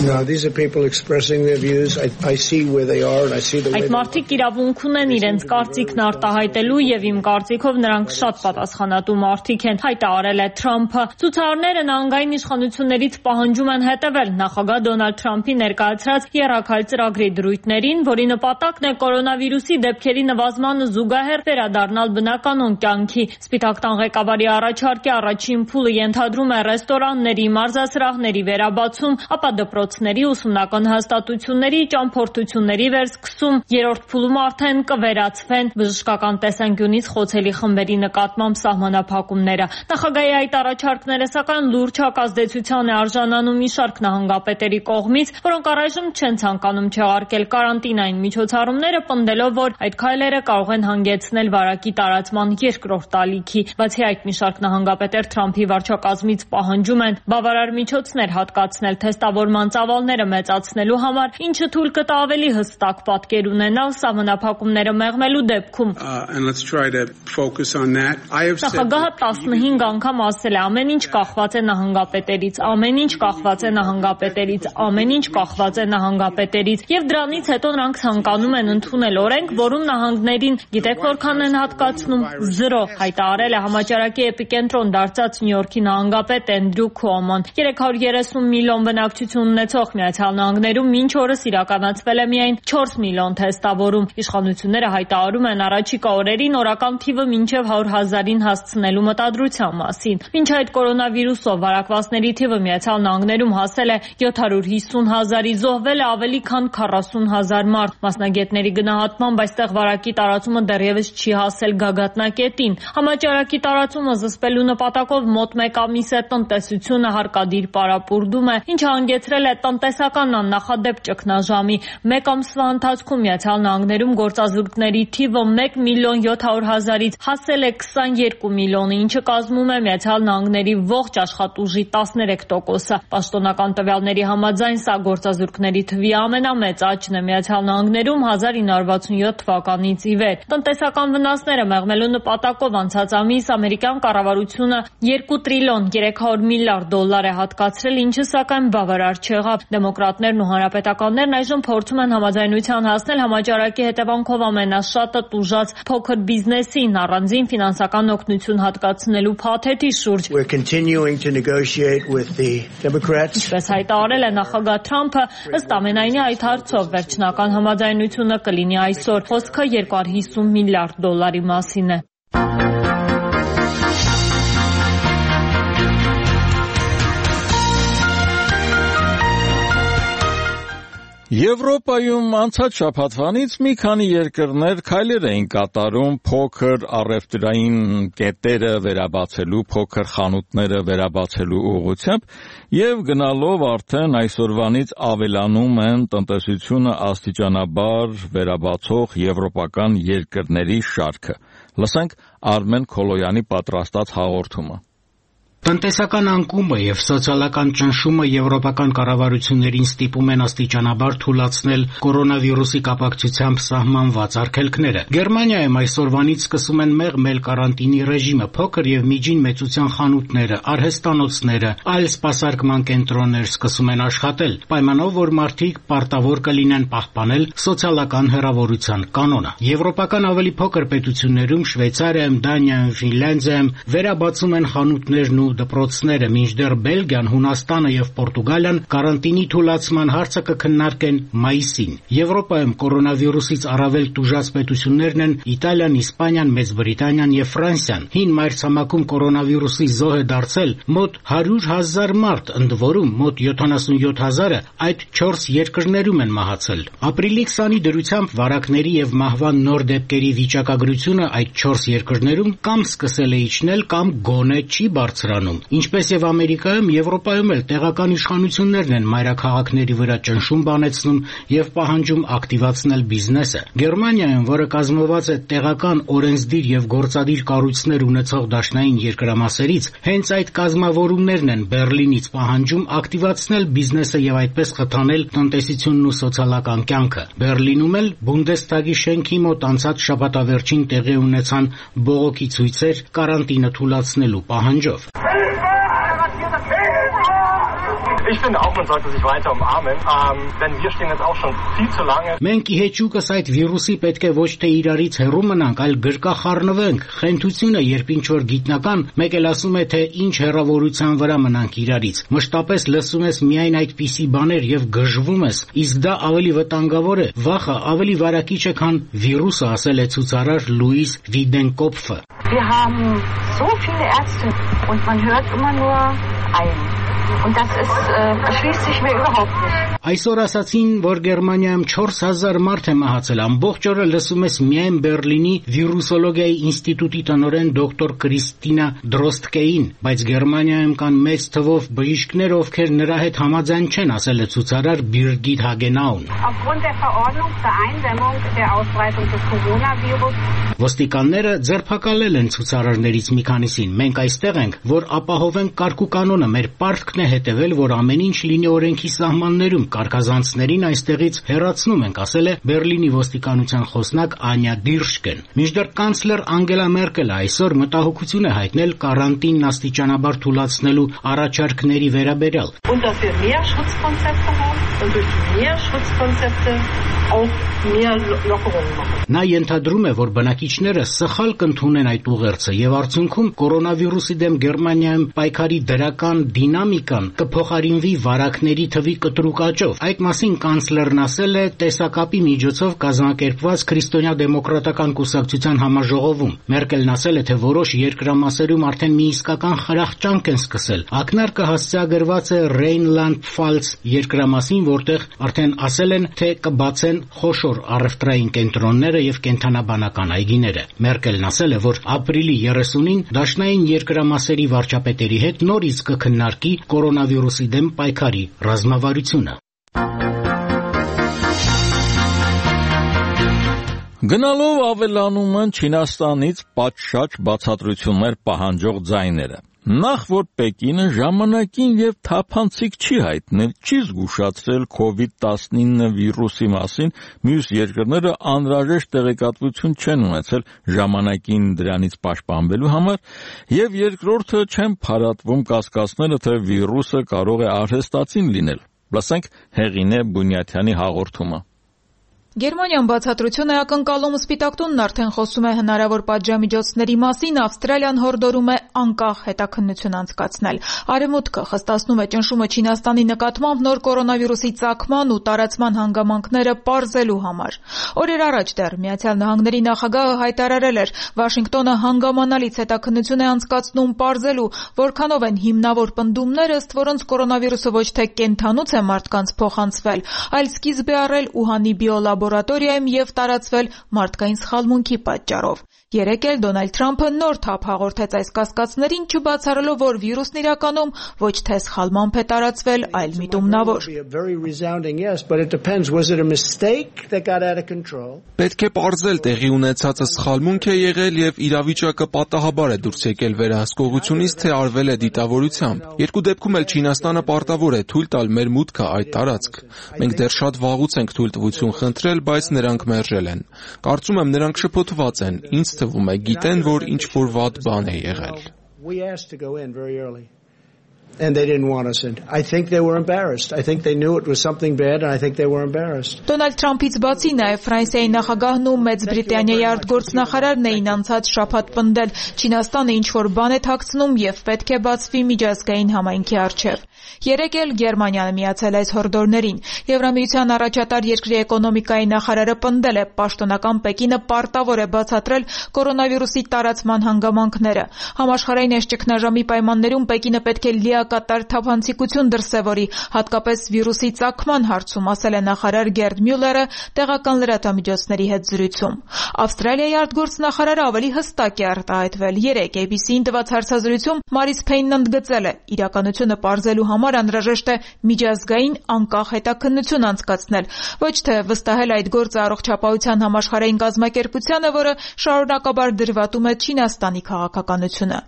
Այդ մարդիկ իրավունք ունեն իրենց կարծիքն արտահայտելու եւ իմ կարծիքով նրանք շատ պատասխանատու մարդիկ են, հայտարարել է Թրամփը։ Ցուցարարները նահանգային իշխանություններից պահանջում են հետևել նախագահ Դոնալդ Թրամփի ներկայացրած եռակալ ծրագրի դրույթներին, որի նպատակն է կորոնավիրուսի դեպքերի նվազմանը զուգահեռ վերադառնալ բնականոն կյանքի։ Սպիտակ տան ղեկավարի առաջարկի առաջին փուլը ենթադրում է ռեստորանների, մարզասրահների վերաբացում, ապա դպրոցների, ուսումնական հաստատությունների, ճամփորդությունների վերսկսում։ Երրորդ փուլում արդեն կվերացվեն բժշկական տեսանկյունից խոցելի խմբերի նկատմամբ սահմանափակումները։ Նախագահի այդ առաջարկները սակայն լուրջ հակազդեցության է արժանանում մի շարք նահանգապետերի կողմից, որոնք առայժմ չեն ցանկանում չեղարկել կարանտինային միջոցառումները, պնդելով, որ այդ քայլերը կարող են հանգեցնել վարակի տարածման երկրորդ ալիքի։ Բացի այդ, մի շարք նահանգապետեր Թրամփի վարչակազմից պահանջում են բավարար միջոցներ հատկացնել թեստավորման ծավալները մեծացնելու համար, ինչը թույլ կտա ավելի հստակ պատկեր ունենալ սահմանափակումները մեղմելու դեպքում։ Նախագահը տասնհինգ անգամ ասել է, ամեն ինչ կախված է նահանգապետերից, ամեն ինչ կախված է նահանգապետերից, ամեն ինչ կախված է նահանգապետերից, եւ դրանից հետո նրանք ցանկանում են ընդունել օրենք, որում նահանգներին գիտեք որքան են հատկացնում, զրո, հայտարարել է համաճարակի էպիկենտրոն դարձած Նյու Յորքի նահանգապետ Էնդրյու Քուոմոն։ երեք հարյուր երեսուն միլիոն բնակչություն ունեցող Միացյալ Նահանգներում մինչ օրս իրականացվել է միայն չորս միլիոն թեստավորում։ Իշխանությունները հայտարարում են առաջիկա օրերին օրական թիվը մինչև հարյուր հազարին հասցնելու մտադրության մասին։ Մինչ այդ կորոնավիրուսով վարակվածների թիվը Միացյալ Նահանգներում հասել է յոթ հարյուր հիսուն հազարի, զոհվել է ավելի քան քառասուն հազար մարդ։ Մասնագետների գնահատմամբ այստեղ վարակի տարածումը դեռևս չի հասել գագաթնակետին։ Համաճարակի տարածումը զսպելու նպատակով մոտ մեկ ամիս է տնտեսությունը հարկադիր պարապուրդում է, ինչը հանգեցրել է տնտեսական աննախադեպ ճգնաժամի։ Մեկ ամսվա ընթացքում Միացյալ Նահանգներում գործազուրկների թիվը մեկ միլիոն յոթ հարյուր հազարից հասել է քսաներկու միլիոնի, ինչը կազմում է Միացյալ Նահանգների ողջ աշխատուժի տասներեք տոկոսը։ Պաշտոնական տվյալների համաձայն սա գործազուրկների թվի ամենամեծ աճն է Միացյալ Նահանգներում հազար ինը հարյուր վաթսունյոթ թվականից ի վեր։ տնտեսական վնասները մեղմելու նպատակով անցած ամիս ամերիկյան կառավարությունը երկու տրիլիոն երեք հարյուր միլիարդ դոլար է հատկացրել, ինչը սակայն բավարար չեղավ։ Դեմոկրատներն ու հանրապետականներն այժմ փորձում են համաձայնության հասնել համաճարակի հետևանքով ամենաշատը տուժած փոքր բիզնեսին առանձին ֆինանսական օգնություն հատկացնելու փաթեթի շուրջ։ Ինչպես հայտարարել է նախագահ Թրամփը, ըստ ամենայնի այդ հարցով վերջնական համաձայնությունը կլինի այսօր։ Խոսքը երկու հարյուր հիսուն միլիարդ դոլարի մասին է։ Եվրոպայում անցած շաբաթվանից մի քանի երկրներ քայլեր էին կատարում փոքր առևտրային կետերը վերաբացելու, փոքր խանութները վերաբացելու ուղղությամբ եւ գնալով արդեն այսօրվանից ավելանում են տնտեսությունը աստիճանաբար վերաբացող եվրոպական երկրների շարքը։ Լսենք Արմեն Քոլոյանի պատրաստած հաղորդումը։ Տնտեսական անկումը եւ սոցիալական ճնշումը եվրոպական կառավարություններին ստիպում են աստիճանաբար թուլացնել կորոնավիրուսի կապակցությամբ սահմանված արգելքները։ Գերմանիայում այսօրվանից սկսում են մեղմել կարանտինի ռեժիմը, փոքր եւ միջին մեծության խանութները, արհեստանոցները, այլ սպասարկման կենտրոններ սկսում են աշխատել, պայմանով որ մարդիկ պարտավոր կլինեն պահպանել սոցիալական հեռավորության կանոնը։ Եվրոպական ավելի փոքր պետություններում Շվեյցարիայում, Դանիայում, Ֆինլանդիայում վերաբացում են խանութներն ու դպրոցները, մինչդեռ Բելգիան, Հունաստանը եւ Պորտուգալիան կարանտինի թուլացման հարցը կքննարկեն մայիսին։ Եվրոպայում կորոնավիրուսից առավել տուժած պետություններն են Իտալիան, Իսպանիան, Մեծ Բրիտանիան եւ Ֆրանսիան։ Հին մայրցամաքում կորոնավիրուսի զոհ է դարձել մոտ հարյուր հազար մարդ, ընդ որում մոտ յոթանասունյոթ հազարը այդ չորս երկրներում են մահացել։ Ապրիլի քսանի դրությամբ վարակների եւ մահվան նոր դեպքերի վիճակագրությունը այդ չորս երկրներում կամ սկսել է իջնել, կամ գոնե չի բարձրանում։ Ինչպես եւ Ամերիկայում, Եվրոպայում էլ տեղական իշխանություններն են մայրաքաղաքների վրա ճնշում բանեցնում եւ պահանջում ակտիվացնել բիզնեսը։ Գերմանիայում, որը կազմված է տեղական օրենսդիր եւ գործադիր կառույցներ ունեցող դաշնային երկրամասերից, հենց այդ կազմավորումներն են Բերլինից պահանջում ակտիվացնել բիզնեսը եւ այդպես խթանել տնտեսությունն ու սոցիալական կյանքը։ Բերլինում էլ Բունդեսթագի շենքի մոտ անցած շաբաթավերջին տեղի ունեցան բողոքի ցույցեր կարանտինը թուլացնելու պահանջով։ Ich finde auch, man sollte sich weiter umarmen, ähm, denn wir stehen jetzt auch schon viel zu lange. Մենք իհեճուկս այդ վիրուսի պետք է ոչ թե իրարից հեռու մնանք, այլ գրկախառնվենք։ Խենթությունը, երբ ինչ-որ գիտնական մեկ էլ ասում է, թե ինչ հեռավորության վրա մնանք իրարից, մշտապես լսում ես միայն այդպիսի բաներ եւ գժվում ես, իսկ դա ավելի վտանգավոր է, վախը ավելի վարակիչ է, քան վիրուսը, ասել է ցուցարար Լուիս Վիդենկոպֆը։ Wir haben so viele Ärzte und man hört immer nur einen. Und das ist, äh, erschließt sich mir überhaupt nicht. Այսօր ասացին, որ Գերմանիայում չորս հազար մարդ է մահացել, ամբողջ օրը լսում ես միայն Բերլինի վիրուսոլոգիայի ինստիտուտի տնօրեն դոկտոր Կրիստինա Դրոստկեին, բայց Գերմանիայում կան մեծ թվով բժիշկներ, ովքեր նրա հետ համաձայն չեն, ասել է ցուցարար Բիրգիտ Հագենաուն։ Aufgrund der Verordnung zur Eindämmung der Ausbreitung des Coronavirus Ոստիկանները ձերբակալել են ցուցարարներից մի քանիսին։ Մենք այստեղ ենք, որ ապահովենք կարգուկանոնը, մեր պարտքն է հետևել, որ ամեն ինչ լինի օրենքի սահմաններում, կարգազանցներին այստեղից հեռացնում ենք, ասել է Բերլինի ոստիկանության խոսնակ Անյա Դիրշկեն։ Մինչդեռ կանցլեր Անգելա Մերկելը այսօր մտահոգություն է հայտնել կարանտինն աստիճանաբար թուլացնելու առաջարկների վերաբերյալ։ Und dass wir mehr Schutzkonzepte haben und durch die mehr Schutzkonzepte auch mehr Lockerungen machen. Նա ենթադրում է, որ բնակիչները սխալ կընդունեն այդ ուղերձը եւ արդյունքում կորոնավիրուսի դեմ Գերմանիայում պայքարի դրական դինամիկան կփոխարինվի վարակների թվի կտրուկ աճով։ Այդ մասին կանցլերն ասել է տեսակապի միջոցով կազմակերպված քրիստոնյա դեմոկրատական կուսակցության համաժողովում։ Մերկելն ասել է, թե որոշ երկրամասերում արդեն մի իսկական խրախճանք են սկսել։ Ակնարկը հասցեագրված է Rheinland-Pfalz երկրամասին, որտեղ արդեն ասել են, թե կբացեն խոշոր առևտրային կենտրոնները եւ կենթանաբանական այգիները։ Մերկելն ասել է, որ ապրիլի երեսունին դաշնային երկրամասերի վարչապետերի հետ նորից կքննարկի կորոնավիրուսի դեմ պայքարի ռազմավարությունը։ Գնալով ավելանում են Չինաստանից պատշաճ բացատրություններ պահանջող ձայները։ Նախ որ Պեկինը ժամանակին եւ թափանցիկ չի հայտնել, չի զգուշացրել քովիդ տասնինը վիրուսի մասին, մյուս երկրները անհրաժեշտ տեղեկատվություն չեն ունեցել ժամանակին դրանից պաշտպանվելու համար, եւ երկրորդը չեն փարատվում կասկածները, թե վիրուսը կարող է արհեստացին լինել։ Լսենք Հեղինե Բունյաթյանի հաղորդումը։ Գերմանիան բացատրություն է ակնկալում, Սպիտակ տունն արդեն խոսում է հնարավոր պատժամիջոցների մասին, Ավստրալիան հորդորում է անկախ հետաքննություն անցկացնել։ Արևմուտքը խստացնում է ճնշումը Չինաստանի նկատմամբ նոր կորոնավիրուսի ծագման ու տարածման հանգամանքները պարզելու համար։ Օրեր առաջ դեռ Միացյալ Նահանգների նախագահը հայտարարել էր, Վաշինգտոնը հանգամանալից հետաքննություն է անցկացնում պարզելու, որքանով են հիմնավոր պնդումները, ըստ որոնց կորոնավիրուսը ոչ թե կենդանուց է մարդկանց փոխանցվել, այլ սկիզբ է առել Ուհանի բիոլաբորատորիայում եւ տարածվել մարդկային սխալմունքի պատճառով։ Երեկ էլ Դոնալդ Թրամփը նոր թափ հաղորդեց այս կասկածներին, չբացառելով, որ վիրուսն իրականում ոչ թե սխալմամբ է տարածվել, այլ միտումնավոր։ Պետք է պարզել տեղի ունեցածը սխալմունք է եղել եւ իրավիճակը պատահաբար է դուրս եկել վերահսկողությունից, թե արվել է դիտավորությամբ։ Երկու դեպքում էլ Չինաստանը պարտավոր է թույլ տալ մեր մուտքը այդ տարածք։ Մենք դեռ շատ վաղուց ենք թույլտվություն խնդրել, բայց նրանք մերժել են։ Կարծում եմ նրանք շփոթված են, ինձ թվում է գիտեն, որ ինչ-որ վատ բան է եղել։ And they didn't want us in. I think they were embarrassed. I think they knew it was something bad and I think they were embarrassed. Դոնալդ Թրամփից բացի նաև Ֆրանսիայի նախագահն ու Մեծ Բրիտանիայի արտգործնախարարն էին անցած շաբաթ պնդել Չինաստանը ինչ-որ բան է թաքցնում եւ պետք է բացվի միջազգային համայնքի առջեւ։ Երեկ էլ Գերմանիան միացել այս հորդորներին։ Եվրամիության առաջատար երկրի էկոնոմիկայի նախարարը պնդել է, պաշտոնական Պեկինը պարտավոր է բացատրել կորոնավիրուսի տարածման հանգամանքները։ Համաշխարհային այս ճգնաժամի պայմաններում Պեկինը պետք է լիակատար թափանցիկություն դրսևորի, հատկապես վիրուսի ծագման հարցում, ասել է նախարար Գերդ Մյուլլերը տեղական լրատվամիջոցների հետ զրույցում։ Ավստրալիայի արտգործնախարարը ավելի հստակ է արտահայտվել։ Երեկ A B C-ին տված հարցազրույցում Մարիս Փեյնն ընդգծել է, իրականությունը պարզելու համար անհրաժեշտ է միջազգային անկախ հետաքննություն անցկացնել, ոչ թե վստահել այդ գործը առողջապահության համաշխարհային կազմակերպությանը, որը շարունակաբար դրվատում է Չինաստանի քաղաքականությունը։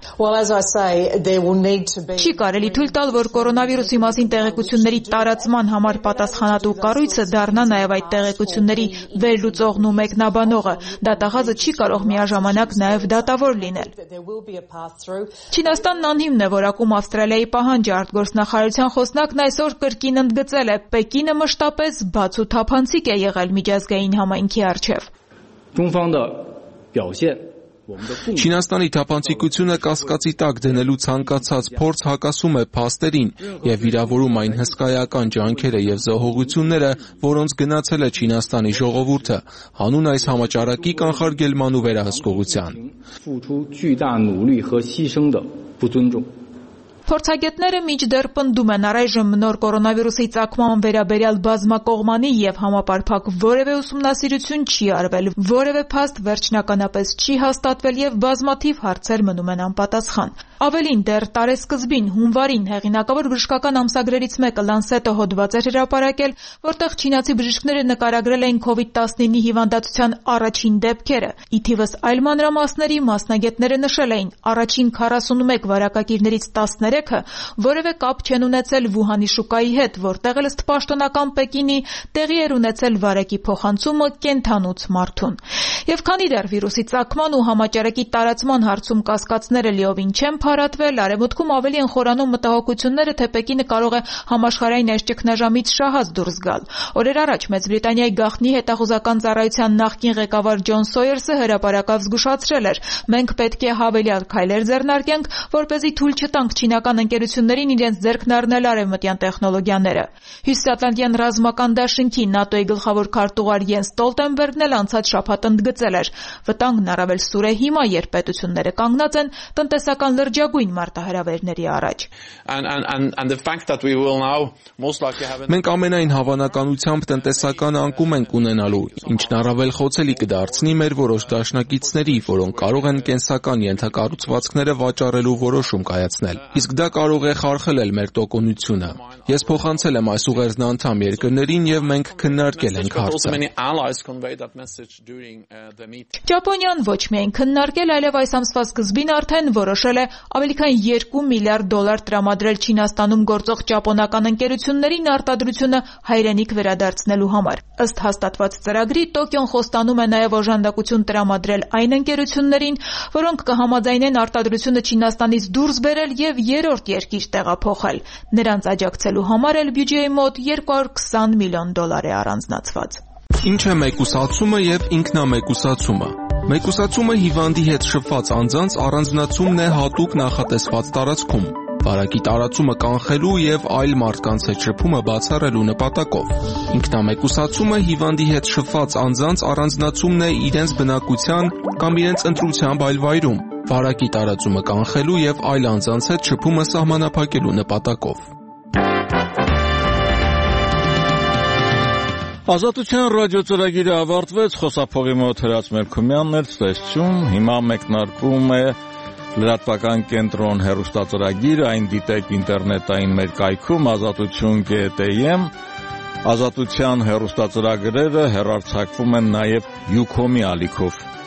Չի կարելի թույլ տալ, որ կորոնավիրուսի մասին տեղեկությունների տարածման համար պատասխանատու կառույցը դառնա նաև այդ տեղեկությունների վերլուծողն ու մեկնաբանողը։ Դատախազը չի կարող միաժամանակ նաև դատավոր լինել։ Չինաստանն անհիմն է որակում Ավստրալիայի պահանջը, արտգործնախարարության խոսնակն այսօր կրկին ընդգծել է, Պեկինը մշտապես բաց ու թափանցիկ է եղել միջազգային համայնքի առջև։ Չինաստանի թափանցիկությունը կասկածի տակ դնելու ցանկացած փորձ հակասում է փաստերին եւ վիրավորում այն հսկայական ջանքերը եւ զոհողությունները, որոնց գնացել է Չինաստանի ժողովուրդը, հանուն այս համաճարակի կանխարգելման ու վերահսկողության։ Փորձագետները մինչդեռ պնդում են առայժմ նոր կորոնավիրուսի ծագման վերաբերյալ բազմակողմանի եւ համապարփակ որևէ ուսումնասիրություն չի արվել, որևէ փաստ վերջնականապես չի հաստատվել եւ բազմաթիվ հարցեր մնում են անպատասխան։ Ավելին, դեռ տարեսկզբին հունվարին հեղինակավոր բժշկական ամսագրերից մեկը Lancet-ը հոդված էր հրապարակել, որտեղ չինացի բժիշկները նկարագրել էին քովիդ տասնինի հիվանդացության առաջին դեպքերը։ Ի թիվս այլ մանրամասների մասնագետները նշել էին, առաջին քառասունմեկ վարակագիրներից տասներեքը որևէ կապ չեն ունեցել Վուհանի շուկայի հետ, որտեղ էլ ըստ պաշտոնական Պեկինի տեղի էր ունեցել վարակի փոխանցումը կենդանուց մարդուն։ Եվ քանի դեռ վիրուսի ծագման ու համաճարակի տարածման հարցում կասկածները լիովին չեն փարատվել, Արևմուտքում ավելի են խորանում մտահոգությունները, թե Պեկինը կարող է համաշխարհային այս ճգնաժամից շահած դուրս գալ։ Օրեր առաջ Մեծ Բրիտանիայի գաղտնի հետախուզական ծառայության նախկին ղեկավար Ջոն Սոյերսը հրապարակավ զգուշացրել էր. մենք պետք է հավելյալ քայլեր ձեռնարկենք, որպեսզի թույլ չտանք չինական ընկերություններին իրենց ձեռքն առնել արևմտյան տեխնոլոգիաները։ Հյուսիսատլանտյան ռազմական դաշինքի ՆԱՏՕ-ի գլխավոր քարտուղար Յենս Ստոլտենբերգն էլ անցած շաբաթ ընդգծել էր. վտանգն առավել սուր է հիմա, երբ պետությունները կանգնած են տնտեսական լրջակ լրջագույն մարտահրավերների առաջ։ Մենք ամենայն հավանականությամբ տնտեսական անկում ենք ունենալու, ինչն առավել խոցելի կդարձնի մեր որոշ դաշնակիցների, որոնք կարող են կենսական ենթակառուցվածքները վաճառելու որոշում կայացնել։ Իսկ դա կարող է խարխլել մեր տոկունությունը։ Ես փոխանցել եմ այս ուղերձն անդամ երկրներին եւ մենք քննարկել ենք հարցը։ Ճապոնիան ոչ միայն քննարկել, այլև այս ամսվա սկզբին արդեն որոշել է ավելի քան երկու միլիարդ դոլար տրամադրել Չինաստանում գործող ճապոնական ընկերություններին արտադրությունը հայրենիք վերադարձնելու համար։ Ըստ հաստատված ծրագրի, Տոկիոն խոստանում է նաև օժանդակություն տրամադրել այն ընկերություններին, որոնք կհամաձայնեն արտադրությունը Չինաստանից դուրս բերել եւ երրորդ երկիր տեղափոխել։ Նրանց աջակցելու համար էլ բյուջեի մոտ երկու հարյուր քսան միլիոն դոլար է առանձնացված։ Ինչ է մեկուսացումը եւ ինքնամեկուսացումը։ Մեկուսացումը հիվանդի հետ շփված անձանց առանձնացումն է հատուկ նախատեսված տարածքում, վարակի տարածումը կանխելու եւ այլ մարդկանց հետ շփումը բացառելու նպատակով։ Ինքնամեկուսացումը հիվանդի հետ շփված անձանց առանձնացումն է իրենց բնակության կամ իրենց ընտրությամբ այլ վայրում, վարակի տարածումը կանխելու եւ այլ անձանց հետ շփումը սահմանափակելու նպատակով։ Ազատության ռադիոծրագիրը ավարտվեց, խոսափողի մոտ Հրաց Մերքումյանն էր ստեսություն, հիմա մեկնարկում է լրատվական կենտրոն հեռուստածրագիրը, այն դիտեք ինտերնետային մեր կայքում ազատություն կետ եմ, ազատության հեռուստածրագրերը հեռարձակվում են նաև Յուքոմի ալիքով։